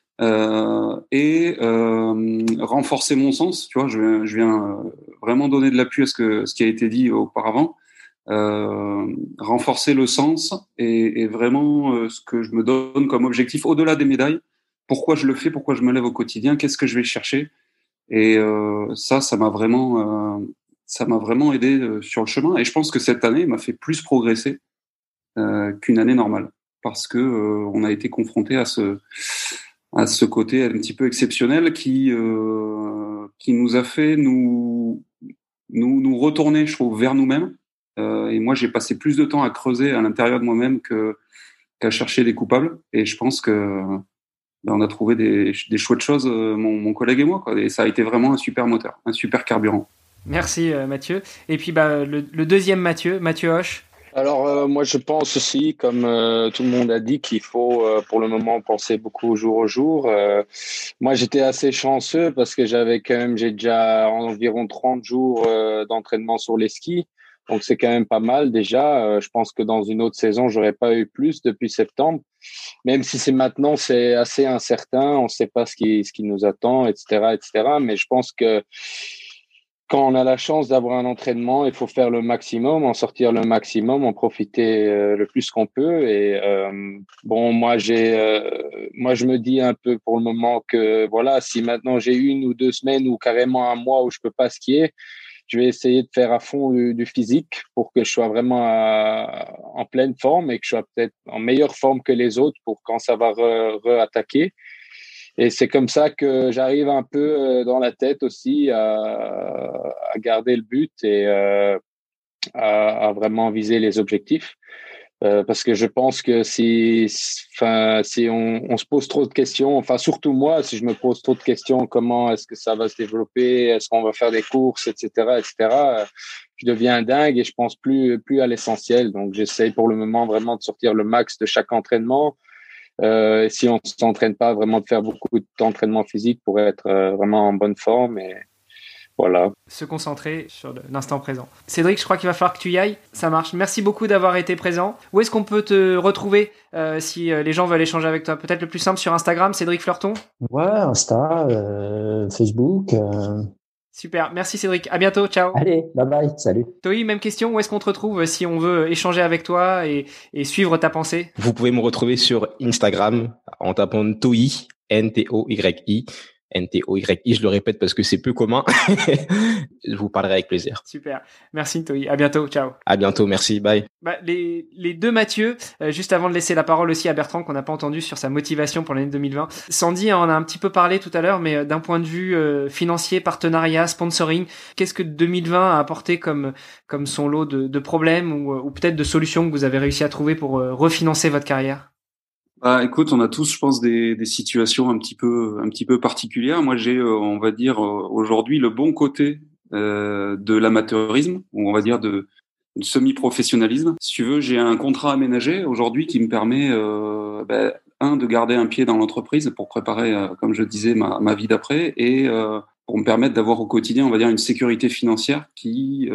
Renforcer mon sens, tu vois, je viens vraiment donner de l'appui à ce qui a été dit auparavant, renforcer le sens et vraiment ce que je me donne comme objectif au-delà des médailles, pourquoi je le fais, pourquoi je me lève au quotidien, qu'est-ce que je vais chercher, et ça m'a vraiment aidé sur le chemin, et je pense que cette année m'a fait plus progresser qu'une année normale, parce que on a été confronté à ce côté un petit peu exceptionnel qui nous a fait nous retourner, je trouve, vers nous-mêmes. Et moi, j'ai passé plus de temps à creuser à l'intérieur de moi-même qu'à chercher des coupables. Et je pense que on a trouvé des chouettes choses, mon collègue et moi, quoi. Et ça a été vraiment un super moteur, un super carburant. Merci Mathieu. Et puis le deuxième Mathieu Hoche. Alors moi je pense aussi, comme tout le monde a dit, qu'il faut pour le moment penser beaucoup au jour. Moi j'étais assez chanceux parce que j'ai déjà environ 30 jours d'entraînement sur les skis, donc c'est quand même pas mal déjà. Je pense que dans une autre saison j'aurais pas eu plus depuis septembre, même si maintenant c'est assez incertain, on sait pas ce qui nous attend, etc. Mais je pense que quand on a la chance d'avoir un entraînement, il faut faire le maximum, en sortir le maximum, en profiter le plus qu'on peut. Et moi je me dis un peu pour le moment que voilà, si maintenant j'ai 1 ou 2 semaines ou carrément un mois où je peux pas skier, je vais essayer de faire à fond du physique pour que je sois vraiment en pleine forme et que je sois peut-être en meilleure forme que les autres pour quand ça va re-attaquer. Et c'est comme ça que j'arrive un peu dans la tête aussi à garder le but et à vraiment viser les objectifs. Parce que je pense que si on se pose trop de questions, enfin surtout moi, si je me pose trop de questions, comment est-ce que ça va se développer, est-ce qu'on va faire des courses, etc., je deviens dingue et je pense plus à l'essentiel. Donc j'essaye pour le moment vraiment de sortir le max de chaque entraînement. Et si on s'entraîne pas, vraiment de faire beaucoup d'entraînement physique pour être vraiment en bonne forme et voilà. Se concentrer sur l'instant présent. Cédric, je crois qu'il va falloir que tu y ailles. Ça marche. Merci beaucoup d'avoir été présent. Où est-ce qu'on peut te retrouver si les gens veulent échanger avec toi? Peut-être le plus simple sur Instagram, Cédric Fleurton? Ouais, Insta, Facebook. Super. Merci Cédric. À bientôt. Ciao. Allez, bye bye. Salut. Toi, même question. Où est-ce qu'on te retrouve si on veut échanger avec toi et suivre ta pensée? Vous pouvez me retrouver sur Instagram en tapant Toyi, N-T-O-Y-I. N-T-O-Y-I, je le répète parce que c'est peu commun. Je vous parlerai avec plaisir. Super. Merci, Toyi. À bientôt. Ciao. À bientôt. Merci. Bye. Les deux Mathieu, juste avant de laisser la parole aussi à Bertrand, qu'on n'a pas entendu sur sa motivation pour l'année 2020. Sandy, on en a un petit peu parlé tout à l'heure, mais d'un point de vue financier, partenariat, sponsoring, qu'est-ce que 2020 a apporté comme son lot de problèmes ou peut-être de solutions que vous avez réussi à trouver pour refinancer votre carrière? Bah, écoute, on a tous, je pense, des situations un petit peu particulières. Moi, j'ai, on va dire, aujourd'hui le bon côté de l'amateurisme, ou on va dire de semi-professionnalisme. Si tu veux, j'ai un contrat aménagé aujourd'hui qui me permet, de garder un pied dans l'entreprise pour préparer, comme je disais, ma vie d'après, et pour me permettre d'avoir au quotidien, on va dire, une sécurité financière qui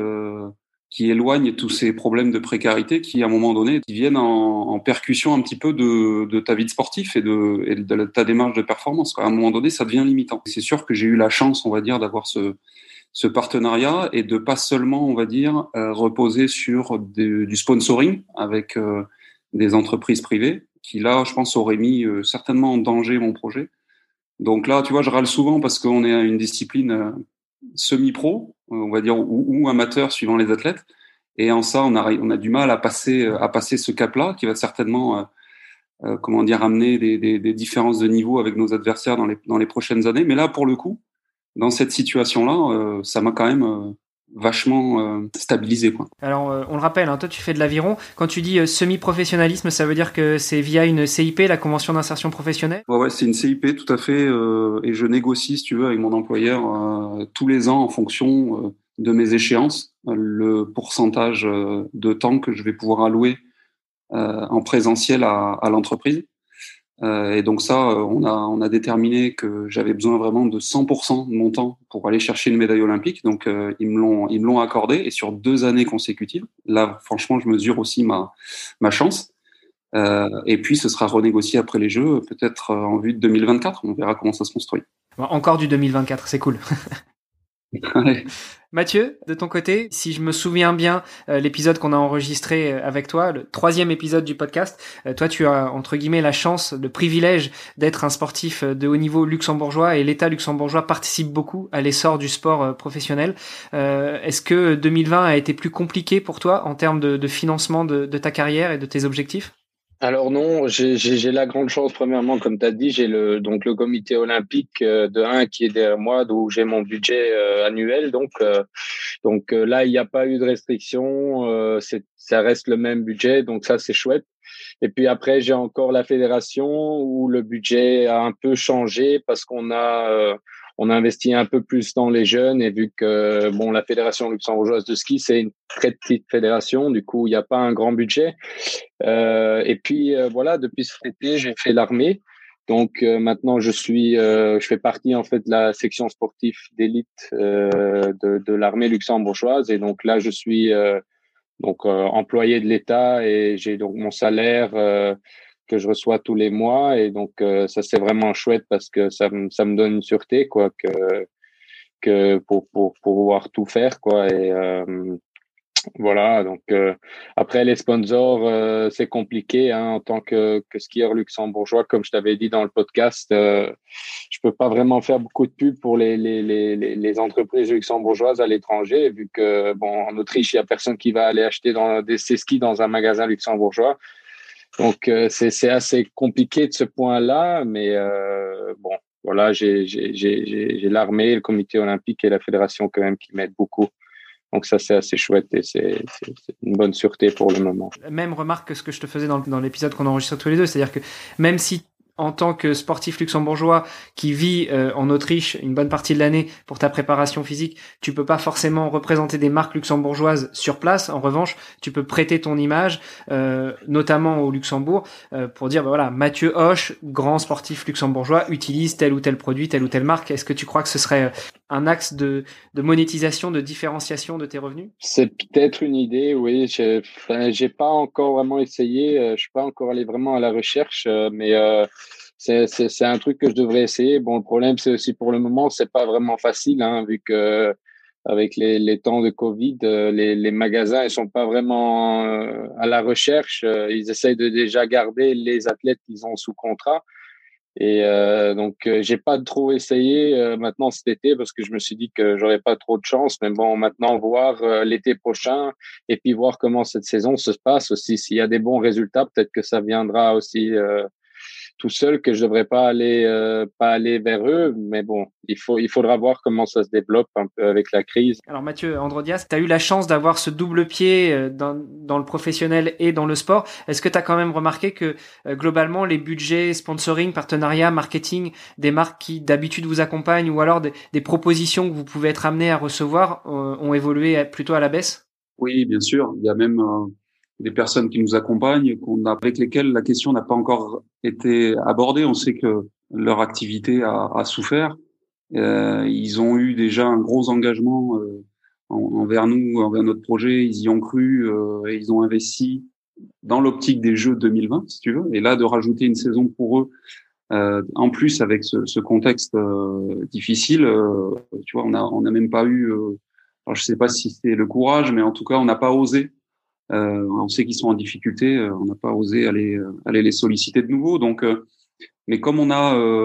éloigne tous ces problèmes de précarité qui, à un moment donné, qui viennent en percussion un petit peu de ta vie de sportif et de ta démarche de performance. À un moment donné, ça devient limitant. C'est sûr que j'ai eu la chance, on va dire, d'avoir ce partenariat et de pas seulement, on va dire, reposer sur du sponsoring avec des entreprises privées qui, là, je pense, auraient mis certainement en danger mon projet. Donc là, tu vois, je râle souvent parce qu'on est à une discipline semi-pro, on va dire, ou amateur suivant les athlètes. Et en ça, on a du mal à passer ce cap-là, qui va certainement, amener des différences de niveau avec nos adversaires dans les prochaines années. Mais là, pour le coup, dans cette situation-là, ça m'a quand même vachement stabilisé, quoi. Alors, on le rappelle, toi, tu fais de l'aviron. Quand tu dis semi-professionnalisme, ça veut dire que c'est via une CIP, la convention d'insertion professionnelle? Ouais, c'est une CIP, tout à fait. Et je négocie, si tu veux, avec mon employeur tous les ans en fonction de mes échéances, le pourcentage de temps que je vais pouvoir allouer en présentiel à l'entreprise. Et donc ça, on a déterminé que j'avais besoin vraiment de 100% de mon temps pour aller chercher une médaille olympique. Donc ils me l'ont accordé, et sur 2 années consécutives. Là, franchement, je mesure aussi ma chance. Et puis ce sera renégocié après les Jeux, peut-être en vue de 2024. On verra comment ça se construit. Encore du 2024, c'est cool. Ouais. Mathieu, de ton côté, si je me souviens bien, l'épisode qu'on a enregistré avec toi, le 3e épisode du podcast, toi tu as entre guillemets la chance, le privilège d'être un sportif de haut niveau luxembourgeois, et l'État luxembourgeois participe beaucoup à l'essor du sport professionnel. Est-ce que 2020 a été plus compliqué pour toi en termes de financement de ta carrière et de tes objectifs? Alors non, j'ai la grande chance, premièrement, comme tu as dit, j'ai le comité olympique de 1 qui est derrière moi, d'où j'ai mon budget annuel. Donc là, il n'y a pas eu de restriction, ça reste le même budget, donc ça c'est chouette. Et puis après, j'ai encore la fédération où le budget a un peu changé parce qu'on a investi un peu plus dans les jeunes, et vu que la fédération luxembourgeoise de ski, c'est une très petite fédération, du coup il n'y a pas un grand budget. Et puis voilà, depuis cet été, j'ai fait l'armée. Donc maintenant je fais partie en fait de la section sportive d'élite de l'armée luxembourgeoise, et donc là je suis employé de l'État, et j'ai donc mon salaire que je reçois tous les mois, et donc ça c'est vraiment chouette parce que ça me donne une sûreté, quoi, que pour pouvoir tout faire, quoi. Voilà, donc après les sponsors, c'est compliqué en tant que skieur luxembourgeois, comme je t'avais dit dans le podcast, je peux pas vraiment faire beaucoup de pub pour les entreprises luxembourgeoises à l'étranger, vu que en Autriche, il y a personne qui va aller acheter ses skis dans un magasin luxembourgeois. Donc c'est assez compliqué de ce point-là, mais voilà, j'ai l'armée, le comité olympique et la fédération quand même qui m'aident beaucoup. Donc ça, c'est assez chouette et c'est une bonne sûreté pour le moment. Même remarque que ce que je te faisais dans l'épisode qu'on enregistre tous les deux, c'est-à-dire que même si en tant que sportif luxembourgeois qui vit en Autriche une bonne partie de l'année pour ta préparation physique, tu peux pas forcément représenter des marques luxembourgeoises sur place. En revanche, tu peux prêter ton image, notamment au Luxembourg, pour dire, voilà, Mathieu Hoche, grand sportif luxembourgeois, utilise tel ou tel produit, telle ou telle marque. Est-ce que tu crois que ce serait un axe de monétisation, de différenciation de tes revenus? C'est peut-être une idée, oui. J'ai pas encore vraiment essayé. Je suis pas encore allé vraiment à la recherche, mais c'est un truc que je devrais essayer. Bon, le problème, c'est aussi pour le moment, c'est pas vraiment facile, vu que avec les temps de Covid, les magasins, ils sont pas vraiment à la recherche. Ils essayent de déjà garder les athlètes qu'ils ont sous contrat. Et donc, j'ai pas trop essayé maintenant cet été parce que je me suis dit que j'aurais pas trop de chance. Mais bon, maintenant, voir l'été prochain et puis voir comment cette saison se passe aussi. S'il y a des bons résultats, peut-être que ça viendra aussi tout seul, que je devrais pas aller vers eux. Mais bon, il faudra voir comment ça se développe un peu avec la crise. Alors Mathieu Androdias, tu as eu la chance d'avoir ce double pied dans le professionnel et dans le sport. Est-ce que tu as quand même remarqué que globalement les budgets sponsoring, partenariat, marketing des marques qui d'habitude vous accompagnent ou alors des propositions que vous pouvez être amené à recevoir ont évolué plutôt à la baisse? Oui, bien sûr. Il y a même des personnes qui nous accompagnent, avec lesquelles la question n'a pas encore été abordée. On sait que leur activité a souffert. Ils ont eu déjà un gros engagement envers nous, envers notre projet. Ils y ont cru et ils ont investi dans l'optique des Jeux 2020, si tu veux. Et là, de rajouter une saison pour eux, en plus avec ce contexte difficile, tu vois, on n'a même pas eu. Alors je sais pas si c'est le courage, mais en tout cas, on n'a pas osé. On sait qu'ils sont en difficulté. On n'a pas osé aller les solliciter de nouveau. Donc, mais comme on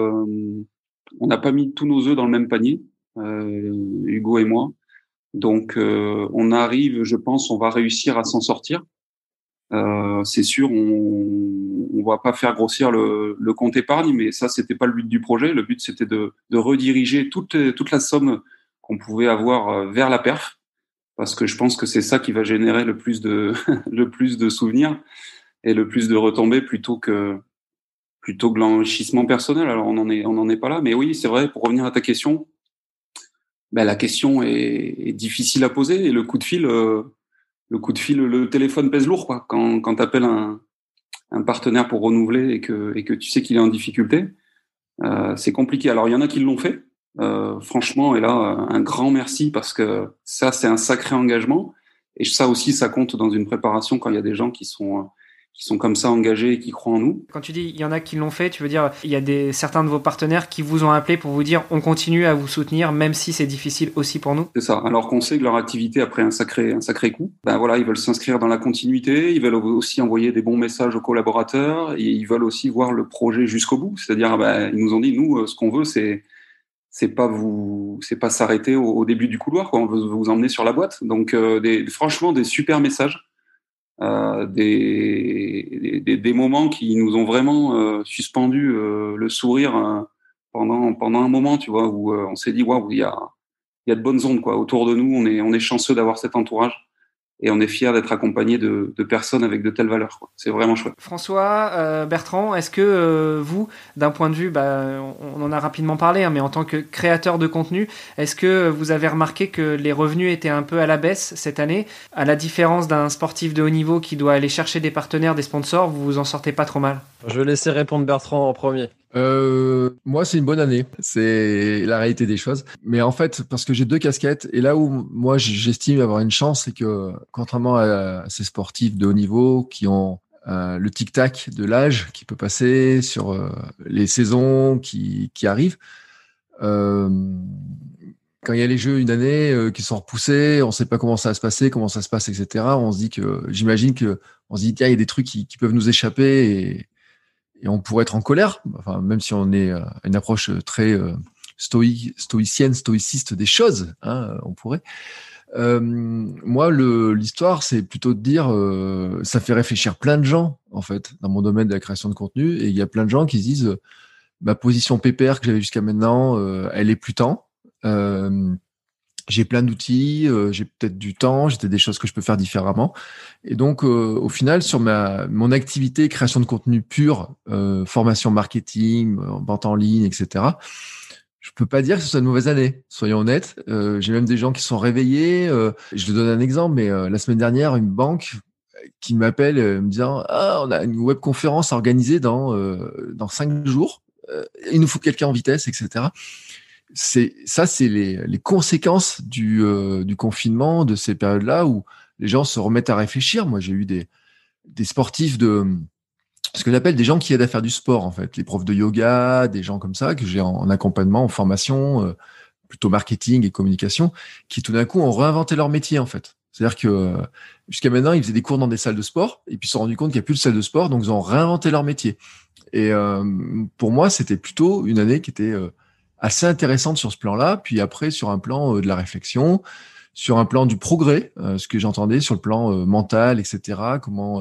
n'a pas mis tous nos œufs dans le même panier, Hugo et moi. Donc, on arrive, je pense, on va réussir à s'en sortir. C'est sûr, on va pas faire grossir le compte épargne, mais ça, c'était pas le but du projet. Le but, c'était de rediriger toute la somme qu'on pouvait avoir vers la perf, parce que je pense que c'est ça qui va générer le plus de le plus de souvenirs et le plus de retombées plutôt que l'enrichissement personnel. Alors on en est pas là, mais oui, c'est vrai. Pour revenir à ta question, la question est difficile à poser et le coup de fil, le téléphone pèse lourd, quoi. Quand t'appelles un partenaire pour renouveler et que tu sais qu'il est en difficulté, c'est compliqué. Alors il y en a qui l'ont fait. Franchement, et là, un grand merci parce que ça, c'est un sacré engagement. Et ça aussi, ça compte dans une préparation quand il y a des gens qui sont comme ça engagés et qui croient en nous. Quand tu dis il y en a qui l'ont fait, tu veux dire il y a certains de vos partenaires qui vous ont appelé pour vous dire on continue à vous soutenir même si c'est difficile aussi pour nous? C'est ça. Alors qu'on sait que leur activité a pris un sacré coup. Voilà, ils veulent s'inscrire dans la continuité, ils veulent aussi envoyer des bons messages aux collaborateurs et ils veulent aussi voir le projet jusqu'au bout. C'est-à-dire, ils nous ont dit nous, ce qu'on veut, c'est pas s'arrêter au début du couloir, quoi. On veut vous emmener sur la boîte. Donc franchement des super messages, des moments qui nous ont vraiment suspendu le sourire pendant un moment, tu vois, où on s'est dit waouh, il y a de bonnes ondes, quoi, autour de nous. On est chanceux d'avoir cet entourage. Et on est fiers d'être accompagné de personnes avec de telles valeurs, quoi. C'est vraiment chouette. François, Bertrand, est-ce que vous, d'un point de vue, on en a rapidement parlé, mais en tant que créateur de contenu, est-ce que vous avez remarqué que les revenus étaient un peu à la baisse cette année? À la différence d'un sportif de haut niveau qui doit aller chercher des partenaires, des sponsors, vous vous en sortez pas trop mal? Je vais laisser répondre Bertrand en premier. Moi, c'est une bonne année. C'est la réalité des choses. Mais en fait, parce que j'ai deux casquettes, et là où moi j'estime avoir une chance, c'est que contrairement à ces sportifs de haut niveau qui ont le tic-tac de l'âge qui peut passer sur les saisons qui arrivent, quand il y a les jeux une année qui sont repoussés, on sait pas comment ça va se passer, comment ça se passe, etc. On se dit j'imagine que on se dit tiens, il y a des trucs qui peuvent nous échapper et on pourrait être en colère. Enfin, même si on est à une approche très stoïciste des choses, hein, on pourrait. Moi, l'histoire, c'est plutôt de dire, ça fait réfléchir plein de gens, en fait, dans mon domaine de la création de contenu. Et il y a plein de gens qui se disent, ma position pépère que j'avais jusqu'à maintenant, elle est plus tant. J'ai plein d'outils, j'ai peut-être du temps, j'ai peut-être des choses que je peux faire différemment. Et donc, au final, sur mon activité création de contenu pure, formation marketing, vente en ligne, etc., je peux pas dire que ce soit une mauvaise année, soyons honnêtes. J'ai même des gens qui sont réveillés. Je te donne un exemple, mais la semaine dernière, une banque qui m'appelle me disant « Ah, on a une webconférence à organiser dans 5 jours. Il nous faut quelqu'un en vitesse, etc. » C'est les conséquences du confinement, de ces périodes-là où les gens se remettent à réfléchir. Moi, j'ai eu des sportifs ce que j'appelle des gens qui aident à faire du sport, en fait. Les profs de yoga, des gens comme ça, que j'ai en accompagnement, en formation, plutôt marketing et communication, qui tout d'un coup ont réinventé leur métier, en fait. C'est-à-dire que jusqu'à maintenant, ils faisaient des cours dans des salles de sport, et puis ils se sont rendus compte qu'il n'y a plus de salles de sport, donc ils ont réinventé leur métier. Et pour moi, c'était plutôt une année qui était assez intéressante sur ce plan-là, puis après, sur un plan de la réflexion, sur un plan du progrès, ce que j'entendais sur le plan mental, etc., comment...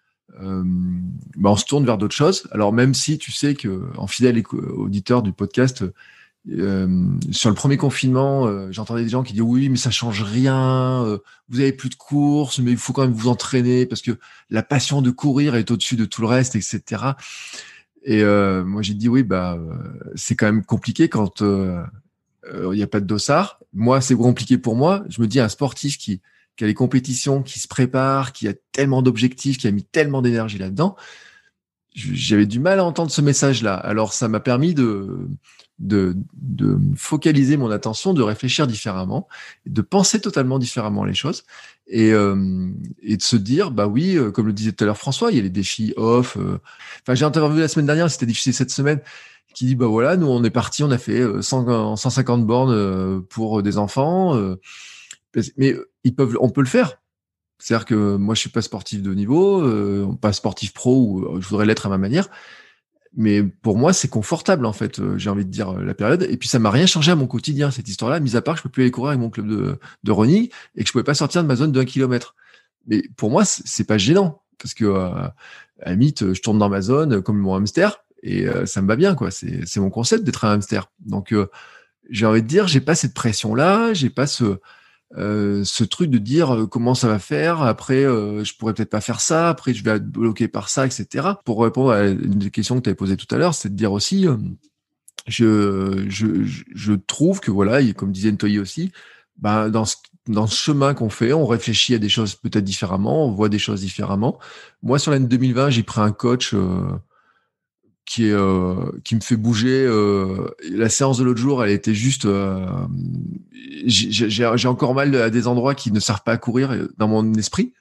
on se tourne vers d'autres choses. Alors même si tu sais que en fidèle auditeur du podcast, sur le premier confinement, j'entendais des gens qui disaient oui, mais ça change rien. Vous avez plus de courses, mais il faut quand même vous entraîner parce que la passion de courir est au-dessus de tout le reste, etc. Et moi j'ai dit oui, c'est quand même compliqué quand il n'y a pas de dossard. Moi, c'est compliqué pour moi. Je me dis un sportif qui a les compétitions, qui se prépare, qui a tellement d'objectifs, qui a mis tellement d'énergie là-dedans, j'avais du mal à entendre ce message-là. Alors, ça m'a permis de focaliser mon attention, de réfléchir différemment, de penser totalement différemment les choses et de se dire, bah oui, comme le disait tout à l'heure François, il y a les défis off. Enfin, j'ai interviewé la semaine dernière, c'était difficile cette semaine, qui dit, bah voilà, nous, on est parti, on a fait 150 bornes pour des enfants, mais on peut le faire. C'est-à-dire que moi, je suis pas sportif de haut niveau, pas sportif pro ou je voudrais l'être à ma manière. Mais pour moi, c'est confortable, en fait, j'ai envie de dire, la période. Et puis, ça m'a rien changé à mon quotidien, cette histoire-là, mis à part que je peux plus aller courir avec mon club de running et que je pouvais pas sortir de ma zone de 1 kilomètre. Mais pour moi, c'est pas gênant parce que, à la limite, je tourne dans ma zone comme mon hamster et ça me va bien, quoi. C'est mon concept d'être un hamster. Donc, j'ai envie de dire, j'ai pas cette pression-là, j'ai pas ce truc de dire comment ça va faire, après je pourrais peut-être pas faire ça, après je vais être bloqué par ça, etc. Pour répondre à une des questions que tu avais posées tout à l'heure, c'est de dire aussi, je trouve que voilà, et comme disait Ntoyi aussi, dans ce chemin qu'on fait, on réfléchit à des choses peut-être différemment, on voit des choses différemment. Moi, sur l'année 2020, j'ai pris un coach qui me fait bouger. La séance de l'autre jour, elle était juste... j'ai encore mal à des endroits qui ne servent pas à courir dans mon esprit.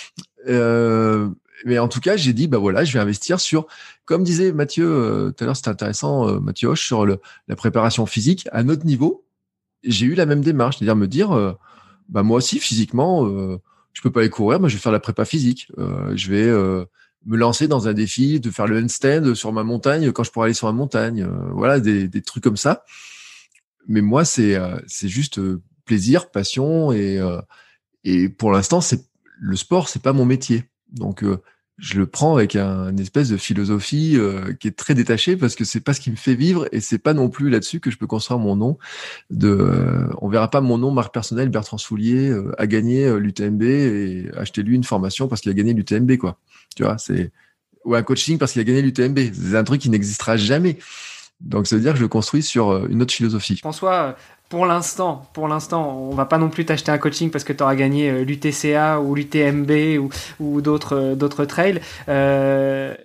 Mais en tout cas, j'ai dit, bah voilà, je vais investir sur... Comme disait Mathieu, tout à l'heure, c'était intéressant, Mathieu Hoche, sur la préparation physique. À notre niveau, j'ai eu la même démarche, c'est-à-dire me dire, moi aussi, physiquement, je peux pas aller courir, mais je vais faire la prépa physique. Je vais... me lancer dans un défi de faire le handstand sur ma montagne quand je pourrais aller sur ma montagne. Voilà, des trucs comme ça. Mais moi, c'est juste plaisir, passion et pour l'instant, le sport, c'est pas mon métier. Donc, je le prends avec une espèce de philosophie qui est très détachée parce que c'est pas ce qui me fait vivre et c'est pas non plus là-dessus que je peux construire mon nom. On verra pas mon nom, marque personnelle, Bertrand Soulier a gagné l'UTMB et achetez-lui une formation parce qu'il a gagné l'UTMB, quoi. Tu vois, ou un coaching parce qu'il a gagné l'UTMB. C'est un truc qui n'existera jamais. Donc, ça veut dire que je le construis sur une autre philosophie. François, pour l'instant, on va pas non plus t'acheter un coaching parce que tu auras gagné l'UTCA ou l'UTMB ou d'autres trails.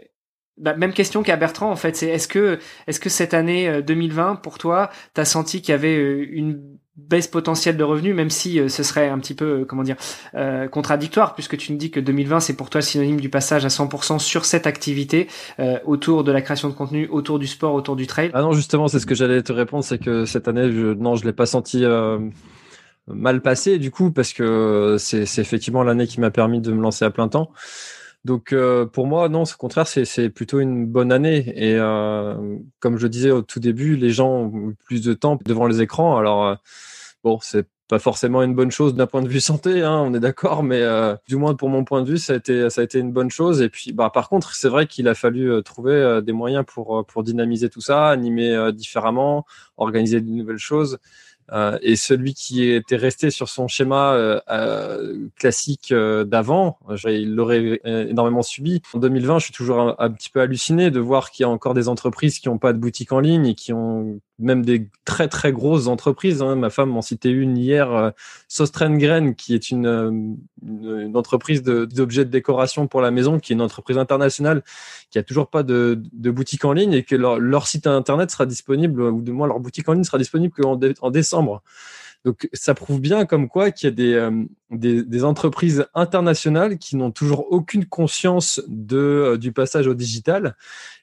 Même question qu'à Bertrand en fait, c'est est-ce que cette année 2020 pour toi, t'as senti qu'il y avait une baisse potentielle de revenus, même si ce serait un petit peu contradictoire, puisque tu nous dis que 2020 c'est pour toi le synonyme du passage à 100% sur cette activité autour de la création de contenu, autour du sport, autour du trail. Ah non, justement, c'est ce que j'allais te répondre, c'est que cette année, je l'ai pas senti mal passé du coup, parce que c'est effectivement l'année qui m'a permis de me lancer à plein temps. Donc pour moi, non, au contraire, c'est plutôt une bonne année. Et comme je disais au tout début, les gens ont eu plus de temps devant les écrans. Alors bon, c'est pas forcément une bonne chose d'un point de vue santé, hein, on est d'accord, mais du moins pour mon point de vue, ça a été une bonne chose. Et puis, par contre, c'est vrai qu'il a fallu trouver des moyens pour dynamiser tout ça, animer différemment, organiser de nouvelles choses. Et celui qui était resté sur son schéma classique d'avant, il l'aurait énormément subi. En 2020, je suis toujours un petit peu halluciné de voir qu'il y a encore des entreprises qui n'ont pas de boutique en ligne et qui ont même des très très grosses entreprises. Hein. Ma femme m'en citait une hier, Sostrengren, qui est une entreprise d'objets de décoration pour la maison, qui est une entreprise internationale qui a toujours pas de boutique en ligne et que leur site internet sera disponible, ou du moins leur boutique en ligne sera disponible qu'en décembre. Donc ça prouve bien comme quoi qu'il y a des entreprises internationales qui n'ont toujours aucune conscience du passage au digital,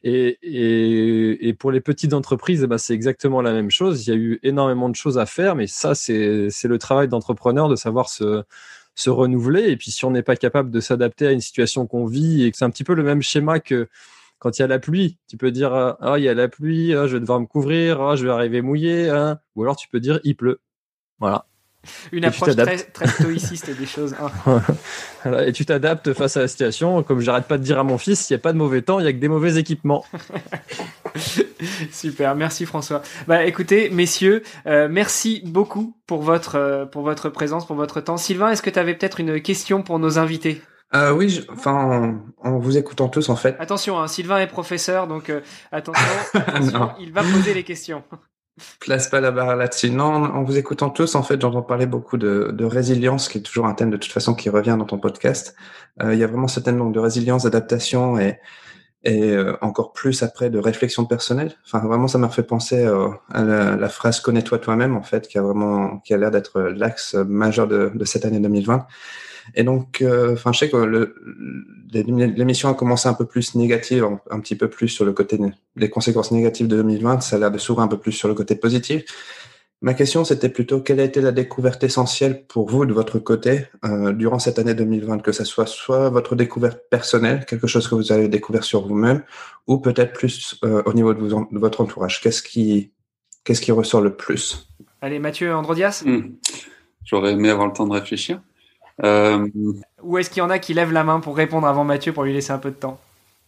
et pour les petites entreprises, c'est exactement la même chose. Il y a eu énormément de choses à faire, mais ça c'est le travail d'entrepreneur de savoir se renouveler. Et puis si on n'est pas capable de s'adapter à une situation qu'on vit, et que c'est un petit peu le même schéma que quand il y a la pluie, tu peux dire il y a la pluie, je vais devoir me couvrir, je vais arriver mouillé, ou alors tu peux dire il pleut. Voilà. Une approche très stoïciste des choses. Voilà, et tu t'adaptes face à la situation. Comme j'arrête pas de dire à mon fils, il n'y a pas de mauvais temps, il n'y a que des mauvais équipements. Super, merci François. Écoutez, messieurs, merci beaucoup pour votre présence, pour votre temps. Sylvain, est-ce que tu avais peut-être une question pour nos invités ? Oui, en vous écoutant tous, en fait. Attention, Sylvain est professeur, donc attention, il va poser les questions. Place pas la barre là-dessus. Non, en vous écoutant tous, en fait, j'entends parler beaucoup de résilience, qui est toujours un thème de toute façon qui revient dans ton podcast. Il y a vraiment ce thème donc de résilience, d'adaptation et encore plus après de réflexion personnelle. Enfin, vraiment, ça m'a fait penser à la phrase "connais-toi toi-même", en fait, qui a l'air d'être l'axe majeur de cette année 2020. Et donc, je sais que l'émission a commencé un peu plus négative, un petit peu plus sur le côté des conséquences négatives de 2020. Ça a l'air de s'ouvrir un peu plus sur le côté positif. Ma question, c'était plutôt quelle a été la découverte essentielle pour vous de votre côté durant cette année 2020, que ça soit votre découverte personnelle, quelque chose que vous avez découvert sur vous-même, ou peut-être plus au niveau de votre entourage. Qu'est-ce qui ressort le plus? Allez, Mathieu Androdias. J'aurais aimé avoir le temps de réfléchir. Ou est-ce qu'il y en a qui lèvent la main pour répondre avant Mathieu, pour lui laisser un peu de temps?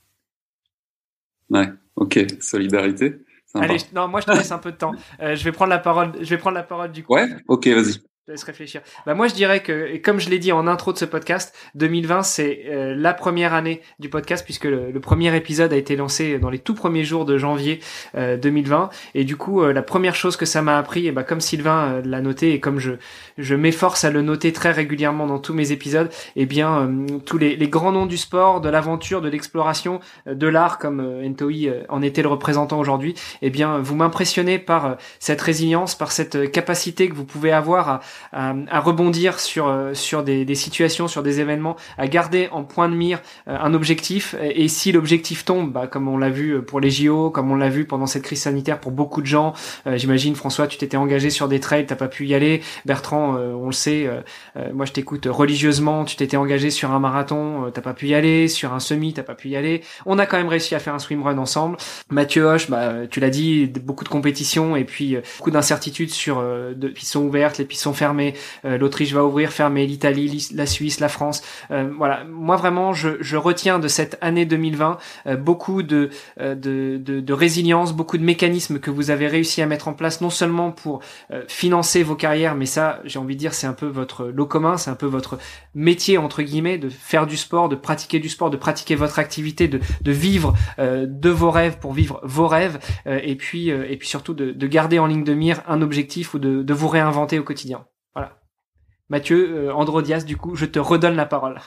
Ouais, ok, solidarité. Sympa. Allez, non, moi je te laisse un peu de temps. Je vais prendre la parole du coup. Ouais, ok, vas-y. Je te laisse réfléchir. Moi je dirais que, et comme je l'ai dit en intro de ce podcast, 2020 c'est la première année du podcast, puisque le premier épisode a été lancé dans les tout premiers jours de janvier 2020, et du coup la première chose que ça m'a appris, et comme Sylvain l'a noté, et comme je m'efforce à le noter très régulièrement dans tous mes épisodes, tous les grands noms du sport, de l'aventure, de l'exploration, de l'art, comme Ntoi en était le représentant aujourd'hui, vous m'impressionnez par cette résilience, par cette capacité que vous pouvez avoir à rebondir sur des situations, sur des événements, à garder en point de mire un objectif, et si l'objectif tombe, comme on l'a vu pour les JO, comme on l'a vu pendant cette crise sanitaire pour beaucoup de gens, j'imagine François, tu t'étais engagé sur des trails, t'as pas pu y aller, Bertrand, on le sait, moi je t'écoute religieusement, tu t'étais engagé sur un marathon, t'as pas pu y aller, sur un semi, t'as pas pu y aller, on a quand même réussi à faire un swimrun ensemble. Mathieu Hoche, tu l'as dit, beaucoup de compétitions, et puis beaucoup d'incertitudes sur pistes ouvertes, les pistes sont fermées, l'Autriche va ouvrir, fermer, l'Italie, la Suisse, la France. Voilà, moi vraiment je retiens de cette année 2020 beaucoup de résilience, beaucoup de mécanismes que vous avez réussi à mettre en place, non seulement pour financer vos carrières, mais ça, j'ai envie de dire, c'est un peu votre lot commun, c'est un peu votre métier entre guillemets, de faire du sport, de pratiquer du sport, de pratiquer votre activité, de vivre de vos rêves pour vivre vos rêves, et puis surtout de garder en ligne de mire un objectif, ou de vous réinventer au quotidien. Voilà. Mathieu Androdias, du coup, je te redonne la parole.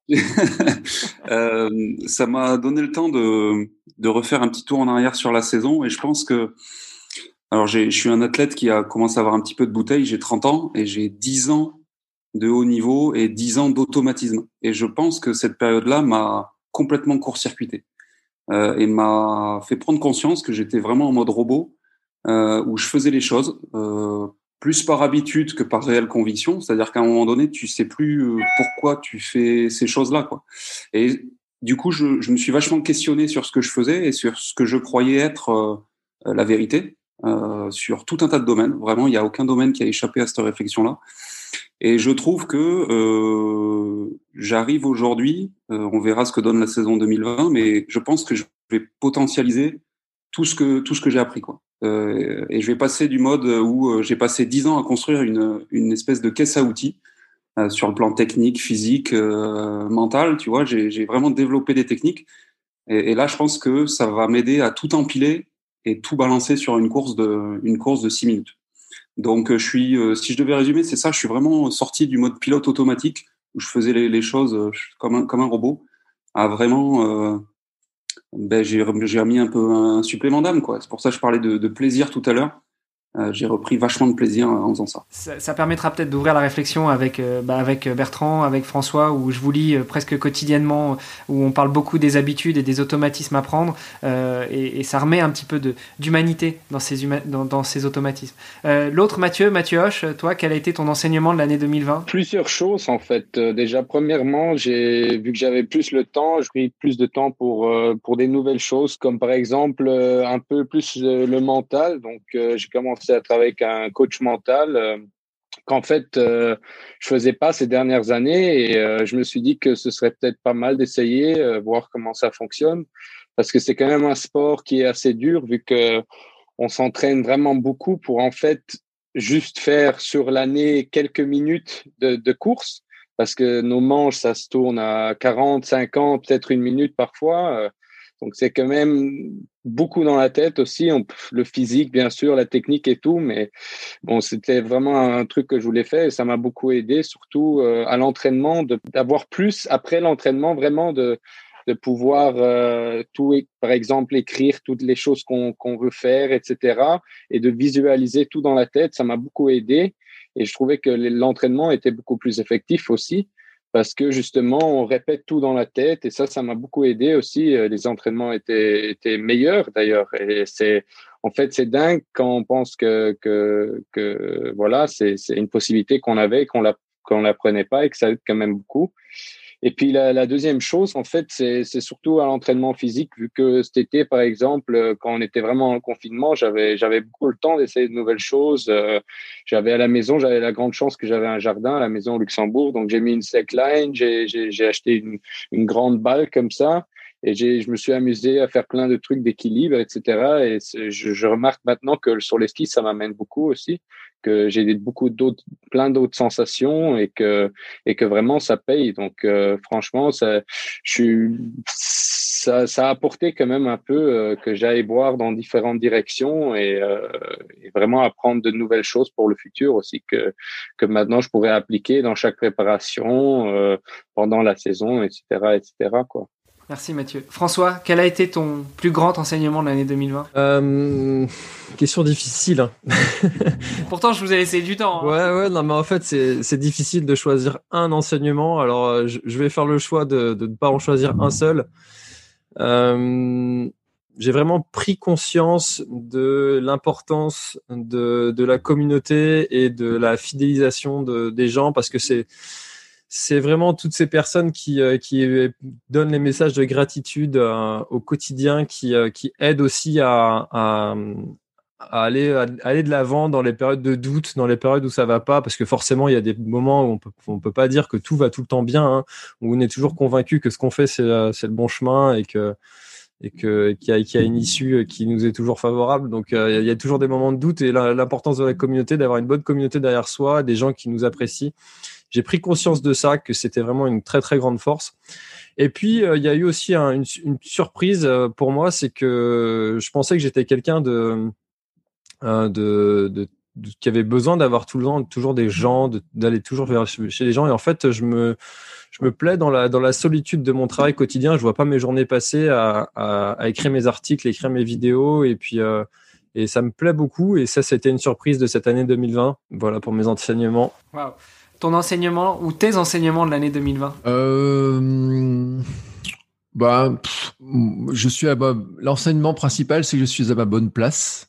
Ça m'a donné le temps de refaire un petit tour en arrière sur la saison, et je pense que, alors je suis un athlète qui a commencé à avoir un petit peu de bouteille, j'ai 30 ans et j'ai 10 ans de haut niveau et 10 ans d'automatisme. Et je pense que cette période-là m'a complètement court-circuité et m'a fait prendre conscience que j'étais vraiment en mode robot, où je faisais les choses plus par habitude que par réelle conviction. C'est-à-dire qu'à un moment donné, tu sais plus pourquoi tu fais ces choses-là, quoi. Et du coup, je me suis vachement questionné sur ce que je faisais et sur ce que je croyais être la vérité sur tout un tas de domaines. Vraiment, il n'y a aucun domaine qui a échappé à cette réflexion-là. Et je trouve que j'arrive aujourd'hui, on verra ce que donne la saison 2020, mais je pense que je vais potentialiser tout ce que j'ai appris, quoi. Et je vais passer du mode où j'ai passé 10 ans à construire une espèce de caisse à outils sur le plan technique, physique, mental. Tu vois, j'ai vraiment développé des techniques. Et là, je pense que ça va m'aider à tout empiler et tout balancer sur une course de 6 minutes. Donc, si je devais résumer, c'est ça. Je suis vraiment sorti du mode pilote automatique où je faisais les choses comme un robot, à vraiment j'ai remis un peu un supplément d'âme, quoi. C'est pour ça que je parlais de plaisir tout à l'heure. J'ai repris vachement de plaisir en faisant ça. Ça permettra peut-être d'ouvrir la réflexion avec Bertrand, avec François, où je vous lis presque quotidiennement, où on parle beaucoup des habitudes et des automatismes à prendre, et ça remet un petit peu d'humanité dans ces automatismes. L'autre, Mathieu Hoche, toi, quel a été ton enseignement de l'année 2020? Plusieurs choses, en fait. Déjà, premièrement, vu que j'avais plus le temps, j'ai pris plus de temps pour des nouvelles choses, comme par exemple un peu plus le mental. Donc, j'ai commencé à travailler avec un coach mental qu'en fait, je faisais pas ces dernières années, et je me suis dit que ce serait peut-être pas mal d'essayer, voir comment ça fonctionne, parce que c'est quand même un sport qui est assez dur, vu que on s'entraîne vraiment beaucoup pour en fait juste faire sur l'année quelques minutes de course, parce que nos manches, ça se tourne à 40, 50, peut-être une minute parfois. Donc, c'est quand même beaucoup dans la tête aussi. Le physique, bien sûr, la technique et tout. Mais bon, c'était vraiment un truc que je voulais faire et ça m'a beaucoup aidé, surtout à l'entraînement, d'avoir plus après l'entraînement, vraiment de pouvoir par exemple, écrire toutes les choses qu'on veut faire, etc. Et de visualiser tout dans la tête. Ça m'a beaucoup aidé. Et je trouvais que l'entraînement était beaucoup plus effectif aussi, parce que justement, on répète tout dans la tête, et ça m'a beaucoup aidé aussi. Les entraînements étaient meilleurs d'ailleurs, et en fait, c'est dingue quand on pense que voilà, c'est une possibilité qu'on avait, qu'on l'apprenait pas, et que ça aide quand même beaucoup. Et puis la deuxième chose, en fait, c'est surtout à l'entraînement physique, vu que cet été, par exemple, quand on était vraiment en confinement, j'avais beaucoup le temps d'essayer de nouvelles choses. J'avais à la maison, j'avais la grande chance que j'avais un jardin à la maison au Luxembourg, donc j'ai mis une slackline, j'ai acheté une grande balle comme ça, et je me suis amusé à faire plein de trucs d'équilibre, etc. Et je remarque maintenant que sur les skis, ça m'amène beaucoup aussi, que j'ai plein d'autres sensations, et que vraiment ça paye. Donc franchement, ça a apporté quand même un peu que j'aille boire dans différentes directions, et vraiment apprendre de nouvelles choses pour le futur aussi, que maintenant je pourrais appliquer dans chaque préparation pendant la saison, etc., quoi. Merci Mathieu. François, quel a été ton plus grand enseignement de l'année 2020? Question difficile. Hein. Pourtant, je vous ai laissé du temps. Hein. Ouais, non, mais en fait, c'est difficile de choisir un enseignement. Alors, je vais faire le choix de ne pas en choisir un seul. J'ai vraiment pris conscience de l'importance de la communauté et de la fidélisation des gens, parce que c'est vraiment toutes ces personnes qui donnent les messages de gratitude au quotidien, qui aident aussi à aller de l'avant dans les périodes de doute, dans les périodes où ça va pas, parce que forcément il y a des moments où on peut pas dire que tout va tout le temps bien, hein, où on est toujours convaincu que ce qu'on fait c'est le bon chemin, et qu'il y a une issue qui nous est toujours favorable. Donc il y a toujours des moments de doute, et l'importance de la communauté, d'avoir une bonne communauté derrière soi, des gens qui nous apprécient. J'ai pris conscience de ça, que c'était vraiment une très très grande force. Et puis il y a eu aussi une surprise pour moi, c'est que je pensais que j'étais quelqu'un qui avait besoin d'avoir tout le temps toujours des gens, d'aller toujours chez les gens, et en fait je je me plais dans la solitude de mon travail quotidien. Je vois pas mes journées passer à écrire mes articles, écrire mes vidéos, et puis et ça me plaît beaucoup. Et ça, c'était une surprise de cette année 2020. Voilà pour mes enseignements. Waouh. Ton enseignement ou tes enseignements de l'année 2020? Je suis l'enseignement principal, c'est que je suis à ma bonne place.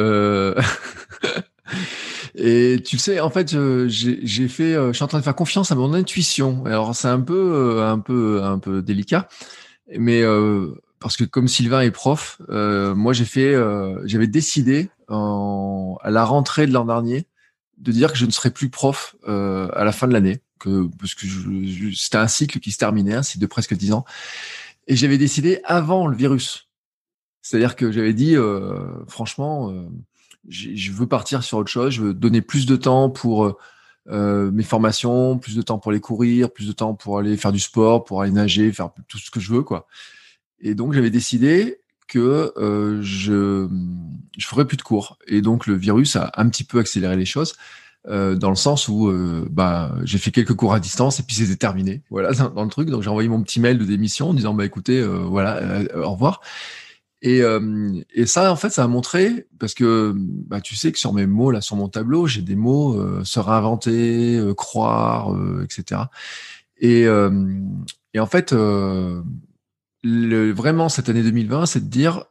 Et tu sais, en fait, je suis en train de faire confiance à mon intuition. Alors, c'est un peu délicat, mais parce que comme Sylvain est prof, moi j'avais décidé à la rentrée de l'an dernier de dire que je ne serais plus prof à la fin de l'année, parce que c'était un cycle qui se terminait, un cycle de presque 10 ans, et j'avais décidé avant le virus. C'est-à-dire que j'avais dit, franchement, je veux partir sur autre chose, je veux donner plus de temps pour mes formations, plus de temps pour aller courir, plus de temps pour aller faire du sport, pour aller nager, faire tout ce que je veux, quoi. Et donc j'avais décidé que je ferais plus de cours. Et donc le virus a un petit peu accéléré les choses, dans le sens où j'ai fait quelques cours à distance et puis c'était terminé. Voilà, dans le truc. Donc j'ai envoyé mon petit mail de démission en disant écoutez, au revoir. Et ça, en fait, ça a montré, parce que tu sais que sur mes mots là, sur mon tableau, j'ai des mots se réinventer, croire, etc. Et en fait, vraiment cette année 2020, c'est de dire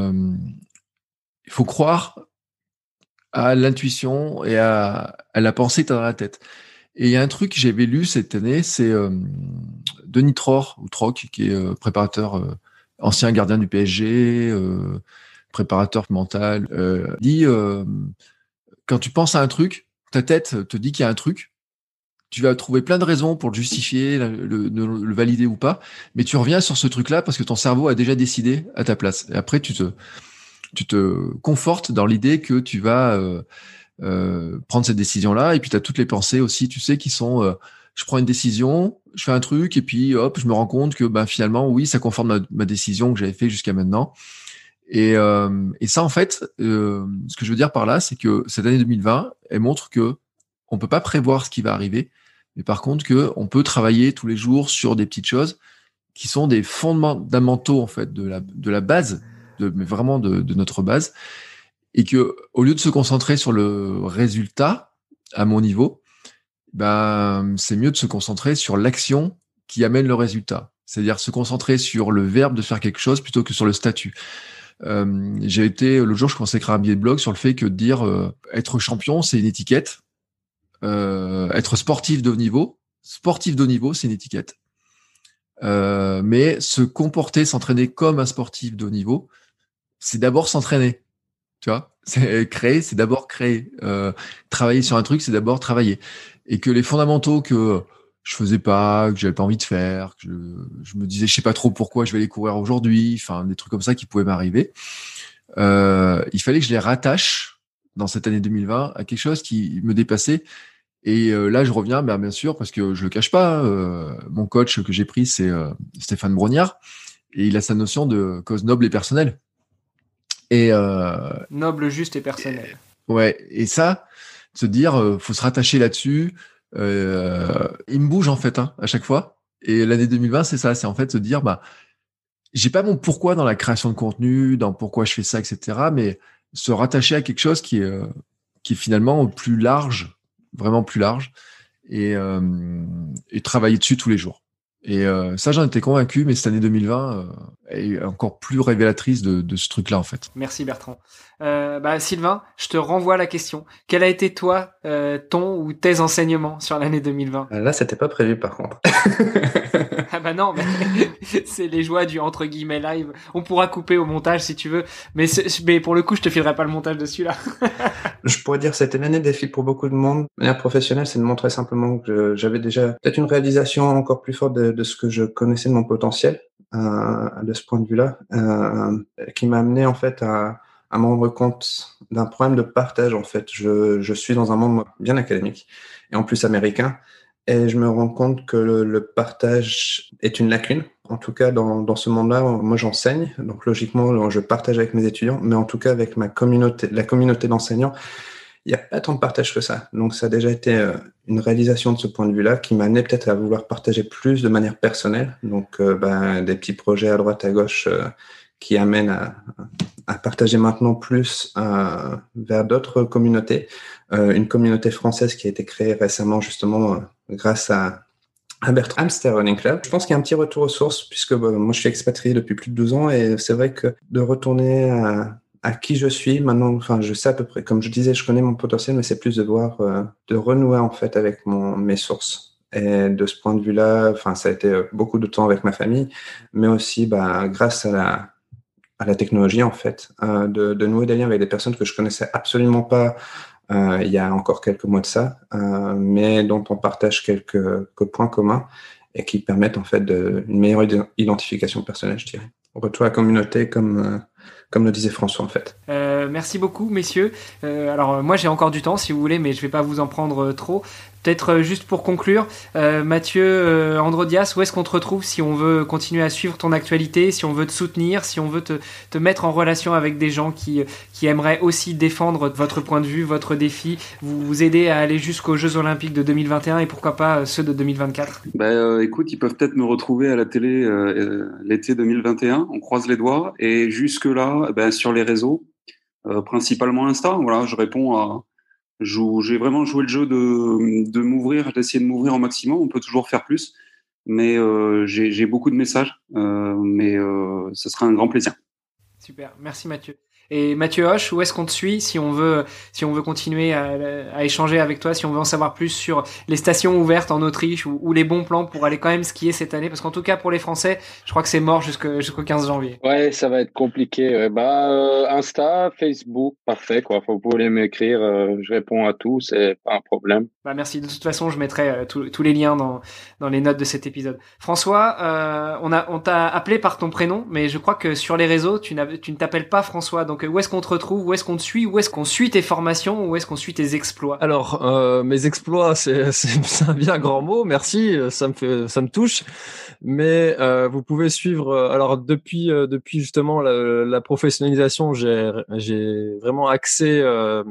il faut croire à l'intuition et à la pensée que tu as dans la tête. Et il y a un truc que j'avais lu cette année, c'est Denis Troc, qui est préparateur, ancien gardien du PSG, préparateur mental, dit quand tu penses à un truc, ta tête te dit qu'il y a un truc, tu vas trouver plein de raisons pour le justifier, le valider ou pas, mais tu reviens sur ce truc-là parce que ton cerveau a déjà décidé à ta place. Et après, tu te confortes dans l'idée que tu vas prendre cette décision-là, et puis tu as toutes les pensées aussi, tu sais, qui sont je prends une décision, je fais un truc, et puis hop, je me rends compte que finalement, oui, ça conforme ma décision que j'avais fait jusqu'à maintenant. Et ça, en fait, ce que je veux dire par là, c'est que cette année 2020, elle montre que on peut pas prévoir ce qui va arriver, mais par contre que on peut travailler tous les jours sur des petites choses qui sont des fondamentaux en fait de la base, mais vraiment de notre base, et que au lieu de se concentrer sur le résultat à mon niveau, c'est mieux de se concentrer sur l'action qui amène le résultat. C'est-à-dire se concentrer sur le verbe de faire quelque chose plutôt que sur le statut. L'autre jour, je commençais à écrire un billet de blog sur le fait que de dire être champion, c'est une étiquette. Être sportif de haut niveau, c'est une étiquette. Mais se comporter, s'entraîner comme un sportif de haut niveau, c'est d'abord s'entraîner. Tu vois, c'est d'abord créer. Travailler sur un truc, c'est d'abord travailler. Et que les fondamentaux que je faisais pas, que j'avais pas envie de faire, que je me disais, je sais pas trop pourquoi je vais aller courir aujourd'hui, enfin des trucs comme ça qui pouvaient m'arriver. Il fallait que je les rattache dans cette année 2020 à quelque chose qui me dépassait. Et là, je reviens, bien sûr, parce que je le cache pas, mon coach que j'ai pris, c'est Stéphane Brognard, et il a sa notion de cause noble et personnelle. Et noble, juste et personnel. Et ça, se dire, faut se rattacher là-dessus. Il me bouge en fait à chaque fois. Et l'année 2020, c'est ça, c'est en fait se dire, j'ai pas mon pourquoi dans la création de contenu, dans pourquoi je fais ça, etc. Mais se rattacher à quelque chose qui est finalement plus large, vraiment plus large, et travailler dessus tous les jours. Et ça, j'en étais convaincu, mais cette année 2020 est encore plus révélatrice de ce truc-là, en fait. Merci Bertrand. Sylvain, je te renvoie la question. Quel a été toi, ton ou tes enseignements sur l'année 2020 ? Là, c'était pas prévu par contre. Ah non, mais c'est les joies du entre guillemets live. On pourra couper au montage si tu veux, mais pour le coup, je te filerai pas le montage dessus là. Je pourrais dire que c'était l'année défi pour beaucoup de monde. De manière professionnelle, c'est de montrer simplement que j'avais déjà peut-être une réalisation encore plus forte de ce que je connaissais de mon potentiel, de ce point de vue-là, qui m'a amené en fait à me rendre compte d'un problème de partage. En fait, je suis dans un monde bien académique et en plus américain, et je me rends compte que le partage est une lacune. En tout cas, dans ce monde-là, moi j'enseigne, donc logiquement je partage avec mes étudiants, mais en tout cas avec ma communauté, la communauté d'enseignants, il n'y a pas tant de partage que ça. Donc, ça a déjà été une réalisation de ce point de vue-là qui m'a amené peut-être à vouloir partager plus de manière personnelle. Donc, des petits projets à droite, à gauche qui amènent à partager maintenant plus vers d'autres communautés. Une communauté française qui a été créée récemment, justement, grâce à Bertrand, Hamster Running Club. Je pense qu'il y a un petit retour aux sources puisque moi, je suis expatrié depuis plus de 12 ans et c'est vrai que de retourner à qui je suis maintenant, enfin, je sais à peu près, comme je disais, je connais mon potentiel, mais c'est plus de voir, de renouer en fait avec mes sources. Et de ce point de vue-là, enfin, ça a été beaucoup de temps avec ma famille, mais aussi, grâce à la technologie en fait, de nouer des liens avec des personnes que je connaissais absolument pas il y a encore quelques mois de ça, mais dont on partage quelques points communs et qui permettent en fait une meilleure identification personnelle, je dirais. Retour à la communauté comme le disait François en fait. Merci beaucoup messieurs. Alors moi j'ai encore du temps si vous voulez, mais je vais pas vous en prendre trop. Peut-être juste pour conclure, Mathieu Androdias, où est-ce qu'on te retrouve si on veut continuer à suivre ton actualité, si on veut te soutenir, si on veut te mettre en relation avec des gens qui aimeraient aussi défendre votre point de vue, votre défi, vous aider à aller jusqu'aux Jeux Olympiques de 2021 et pourquoi pas ceux de 2024? Écoute, ils peuvent peut-être me retrouver à la télé l'été 2021, on croise les doigts, et jusque-là, sur les réseaux, principalement Insta, voilà, je réponds à... J'ai vraiment joué le jeu de m'ouvrir, d'essayer de m'ouvrir au maximum. On peut toujours faire plus, mais j'ai beaucoup de messages, mais ce sera un grand plaisir. Super, merci Mathieu. Et Mathieu Hoche, où est-ce qu'on te suit si on veut continuer à échanger avec toi, si on veut en savoir plus sur les stations ouvertes en Autriche ou les bons plans pour aller quand même skier cette année? Parce qu'en tout cas, pour les Français, je crois que c'est mort jusqu'au 15 janvier. Ouais, ça va être compliqué. Insta, Facebook, parfait, quoi. Vous pouvez m'écrire, je réponds à tout, c'est pas un problème. Merci. De toute façon, je mettrai tous les liens dans les notes de cet épisode. François, on t'a appelé par ton prénom, mais je crois que sur les réseaux, tu ne t'appelles pas François. Donc, où est-ce qu'on te retrouve? Où est-ce qu'on te suit? Où est-ce qu'on suit tes formations? Où est-ce qu'on suit tes exploits? Alors, mes exploits, c'est un bien grand mot. Merci, ça me touche. Mais vous pouvez suivre. Alors, depuis justement la professionnalisation, j'ai vraiment axé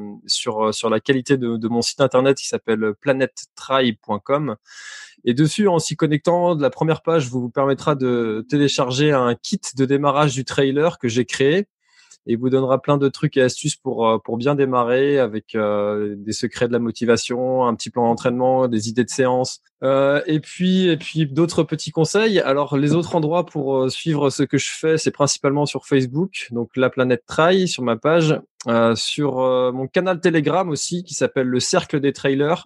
sur la qualité de mon site internet qui s'appelle planettry.com. Et dessus, en s'y connectant, de la première page vous permettra de télécharger un kit de démarrage du trailer que j'ai créé. Et vous donnera plein de trucs et astuces pour bien démarrer avec des secrets de la motivation, un petit plan d'entraînement, des idées de séance, et puis d'autres petits conseils. Alors les autres endroits pour suivre ce que je fais, c'est principalement sur Facebook, donc La Planète Trail sur ma page, sur mon canal Telegram aussi qui s'appelle le Cercle des Trailers,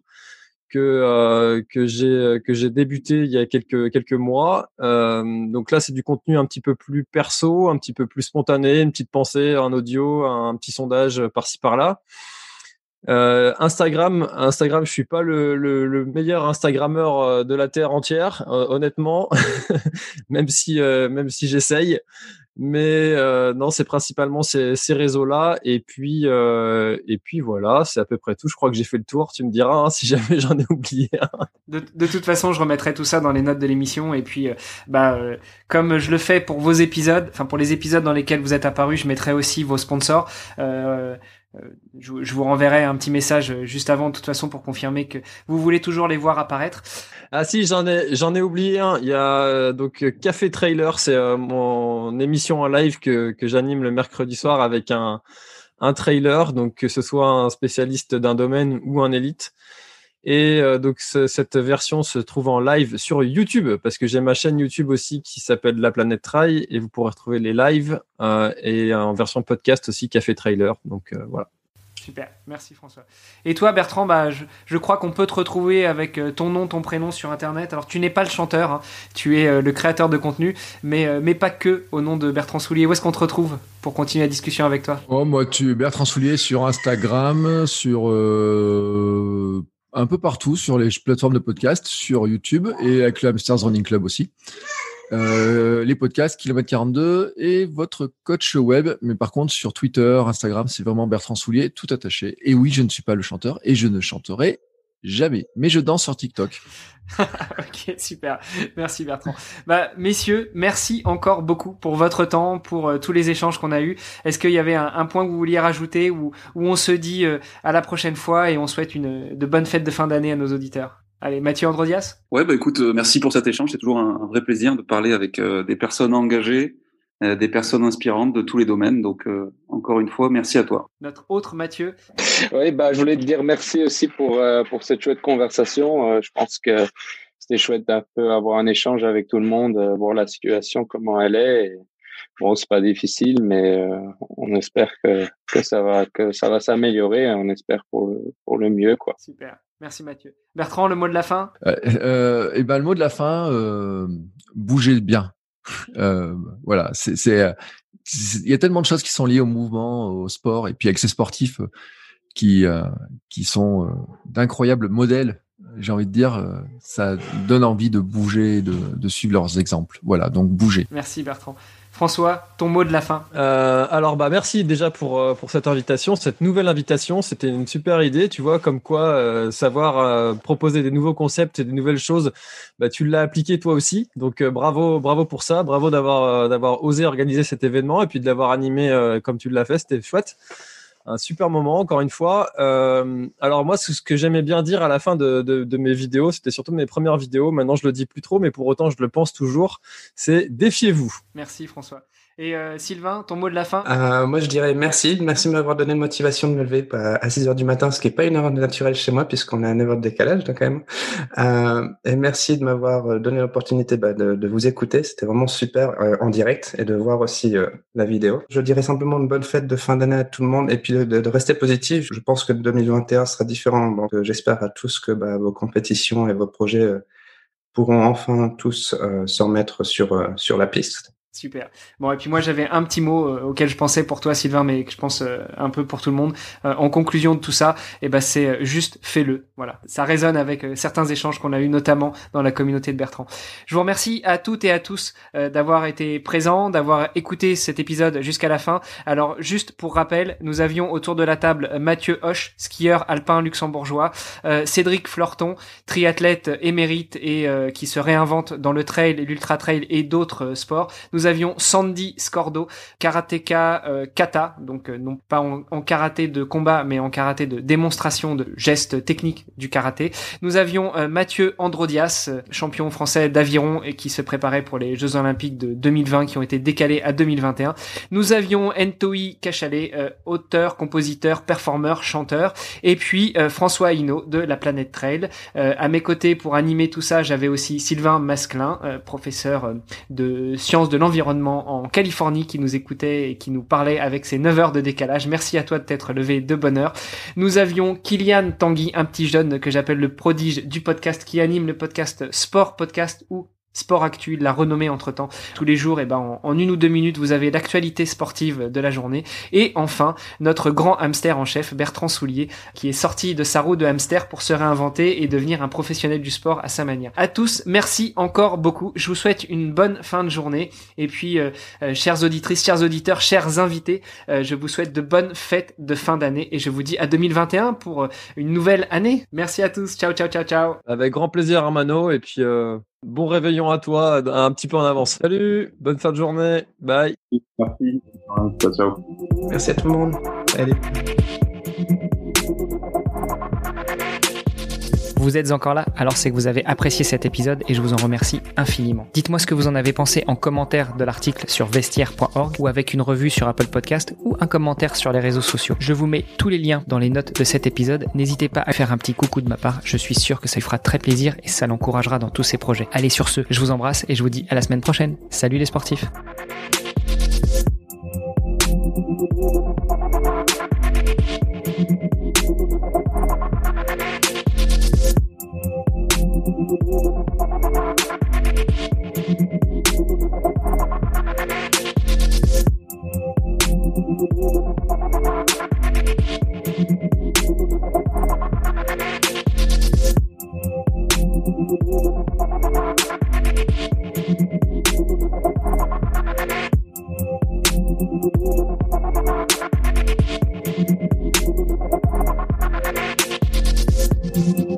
que j'ai débuté il y a quelques mois. Donc là, c'est du contenu un petit peu plus perso, un petit peu plus spontané, une petite pensée, un audio, un petit sondage par-ci par-là. Instagram, je suis pas le meilleur Instagrammeur de la terre entière, honnêtement, même si j'essaye. Mais non, c'est principalement ces réseaux-là, et puis voilà, c'est à peu près tout. Je crois que j'ai fait le tour. Tu me diras si jamais j'en ai oublié un. De toute façon, je remettrai tout ça dans les notes de l'émission, et puis comme je le fais pour vos épisodes, enfin pour les épisodes dans lesquels vous êtes apparus, je mettrai aussi vos sponsors. Je vous renverrai un petit message juste avant, de toute façon, pour confirmer que vous voulez toujours les voir apparaître. Ah si, j'en ai oublié un. Il y a donc Café Trailer, c'est mon émission en live que j'anime le mercredi soir avec un trailer, donc que ce soit un spécialiste d'un domaine ou un élite. Et donc cette version se trouve en live sur YouTube, parce que j'ai ma chaîne YouTube aussi qui s'appelle La Planète Trail, et vous pourrez retrouver les lives et en version podcast aussi Café Trailer. Donc voilà. Super, merci François. Et toi Bertrand, je crois qu'on peut te retrouver avec ton nom, ton prénom sur Internet. Alors tu n'es pas le chanteur, hein, tu es le créateur de contenu, mais pas que au nom de Bertrand Soulier. Où est-ce qu'on te retrouve pour continuer la discussion avec toi? Moi, Bertrand Soulier sur Instagram, sur un peu partout, sur les plateformes de podcast, sur YouTube et avec le Hamsters Running Club aussi. Les podcasts, Kilomètre 42 et votre coach web. Mais par contre, sur Twitter, Instagram, c'est vraiment Bertrand Soulier, tout attaché. Et oui, je ne suis pas le chanteur et je ne chanterai jamais. Mais je danse sur TikTok. Ok, super. Merci Bertrand. Messieurs, merci encore beaucoup pour votre temps, pour tous les échanges qu'on a eus. Est-ce qu'il y avait un point que vous vouliez rajouter où on se dit à la prochaine fois et on souhaite de bonnes fêtes de fin d'année à nos auditeurs? Allez, Mathieu Androdias. Ouais, écoute, merci pour cet échange. C'est toujours un vrai plaisir de parler avec des personnes engagées, des personnes inspirantes de tous les domaines. Donc, encore une fois, merci à toi. Notre autre Mathieu. Oui, je voulais te dire merci aussi pour cette chouette conversation. Je pense que c'était chouette d'un peu avoir un échange avec tout le monde, voir la situation, comment elle est. Et, bon, c'est pas difficile, mais on espère que ça va s'améliorer. On espère pour le mieux, quoi. Super. Merci Mathieu. Bertrand, le mot de la fin? Le mot de la fin, bougez bien. Voilà, il y a tellement de choses qui sont liées au mouvement, au sport, et puis avec ces sportifs qui sont d'incroyables modèles. J'ai envie de dire, ça donne envie de bouger, de suivre leurs exemples. Voilà, donc bougez. Merci Bertrand. François, ton mot de la fin. Alors merci déjà pour cette invitation, cette nouvelle invitation. C'était une super idée, tu vois, comme quoi savoir proposer des nouveaux concepts et des nouvelles choses, tu l'as appliqué toi aussi. Donc bravo pour ça, bravo d'avoir osé organiser cet événement et puis de l'avoir animé comme tu l'as fait, c'était chouette. Un super moment, encore une fois. Alors moi, ce que j'aimais bien dire à la fin de mes vidéos, c'était surtout mes premières vidéos. Maintenant, je le dis plus trop, mais pour autant, je le pense toujours. C'est défiez-vous. Merci François. Et Sylvain, ton mot de la fin? Moi, je dirais merci de m'avoir donné la motivation de me lever à 6h du matin, ce qui est pas une heure naturelle chez moi puisqu'on a un heure de décalage quand même. Et merci de m'avoir donné l'opportunité de vous écouter. C'était vraiment super en direct et de voir aussi la vidéo. Je dirais simplement une bonne fête de fin d'année à tout le monde et puis de rester positif. Je pense que 2021 sera différent. Donc j'espère à tous que vos compétitions et vos projets pourront enfin tous se remettre sur la piste. Super. Bon, et puis moi j'avais un petit mot auquel je pensais pour toi Sylvain, mais que je pense un peu pour tout le monde. En conclusion de tout ça, c'est juste fais-le. Voilà, ça résonne avec certains échanges qu'on a eu notamment dans la communauté de Bertrand. Je vous remercie à toutes et à tous d'avoir été présents, d'avoir écouté cet épisode jusqu'à la fin. Alors juste pour rappel, nous avions autour de la table Mathieu Hoche, skieur alpin luxembourgeois, Cédric Florton, triathlète émérite et qui se réinvente dans le trail, l'ultra trail et d'autres sports. Nous avions Sandy Scordo, karatéka kata, donc non pas en karaté de combat, mais en karaté de démonstration de gestes techniques du karaté. Nous avions Mathieu Androdias, champion français d'aviron et qui se préparait pour les Jeux Olympiques de 2020 qui ont été décalés à 2021. Nous avions Ntoi Kachalet, auteur, compositeur, performeur, chanteur. Et puis François Hinault de la Planète Trail. À mes côtés pour animer tout ça, j'avais aussi Sylvain Masclin, professeur de sciences de l'environnement en Californie qui nous écoutait et qui nous parlait avec ses 9 heures de décalage. Merci à toi de t'être levé de bonne heure. Nous avions Kylian Tanguy, un petit jeune que j'appelle le prodige du podcast qui anime le podcast Sport Podcast ou Sport Actu, de la renommée entre-temps. Tous les jours, en 1 ou 2 minutes, vous avez l'actualité sportive de la journée. Et enfin, notre grand hamster en chef, Bertrand Soulier, qui est sorti de sa roue de hamster pour se réinventer et devenir un professionnel du sport à sa manière. À tous, merci encore beaucoup. Je vous souhaite une bonne fin de journée. Et puis, chères auditrices, chers auditeurs, chers invités, je vous souhaite de bonnes fêtes de fin d'année et je vous dis à 2021 pour une nouvelle année. Merci à tous. Ciao, ciao, ciao, ciao. Avec grand plaisir, Armano. Et puis, bon réveillon à toi, un petit peu en avance. Salut, bonne fin de journée, bye. Merci, ciao. Merci à tout le monde. Allez. Vous êtes encore là, alors c'est que vous avez apprécié cet épisode et je vous en remercie infiniment. Dites-moi ce que vous en avez pensé en commentaire de l'article sur vestiaire.org ou avec une revue sur Apple Podcast ou un commentaire sur les réseaux sociaux. Je vous mets tous les liens dans les notes de cet épisode. N'hésitez pas à faire un petit coucou de ma part, je suis sûr que ça lui fera très plaisir et ça l'encouragera dans tous ses projets. Allez, sur ce, je vous embrasse et je vous dis à la semaine prochaine. Salut les sportifs. Thank you.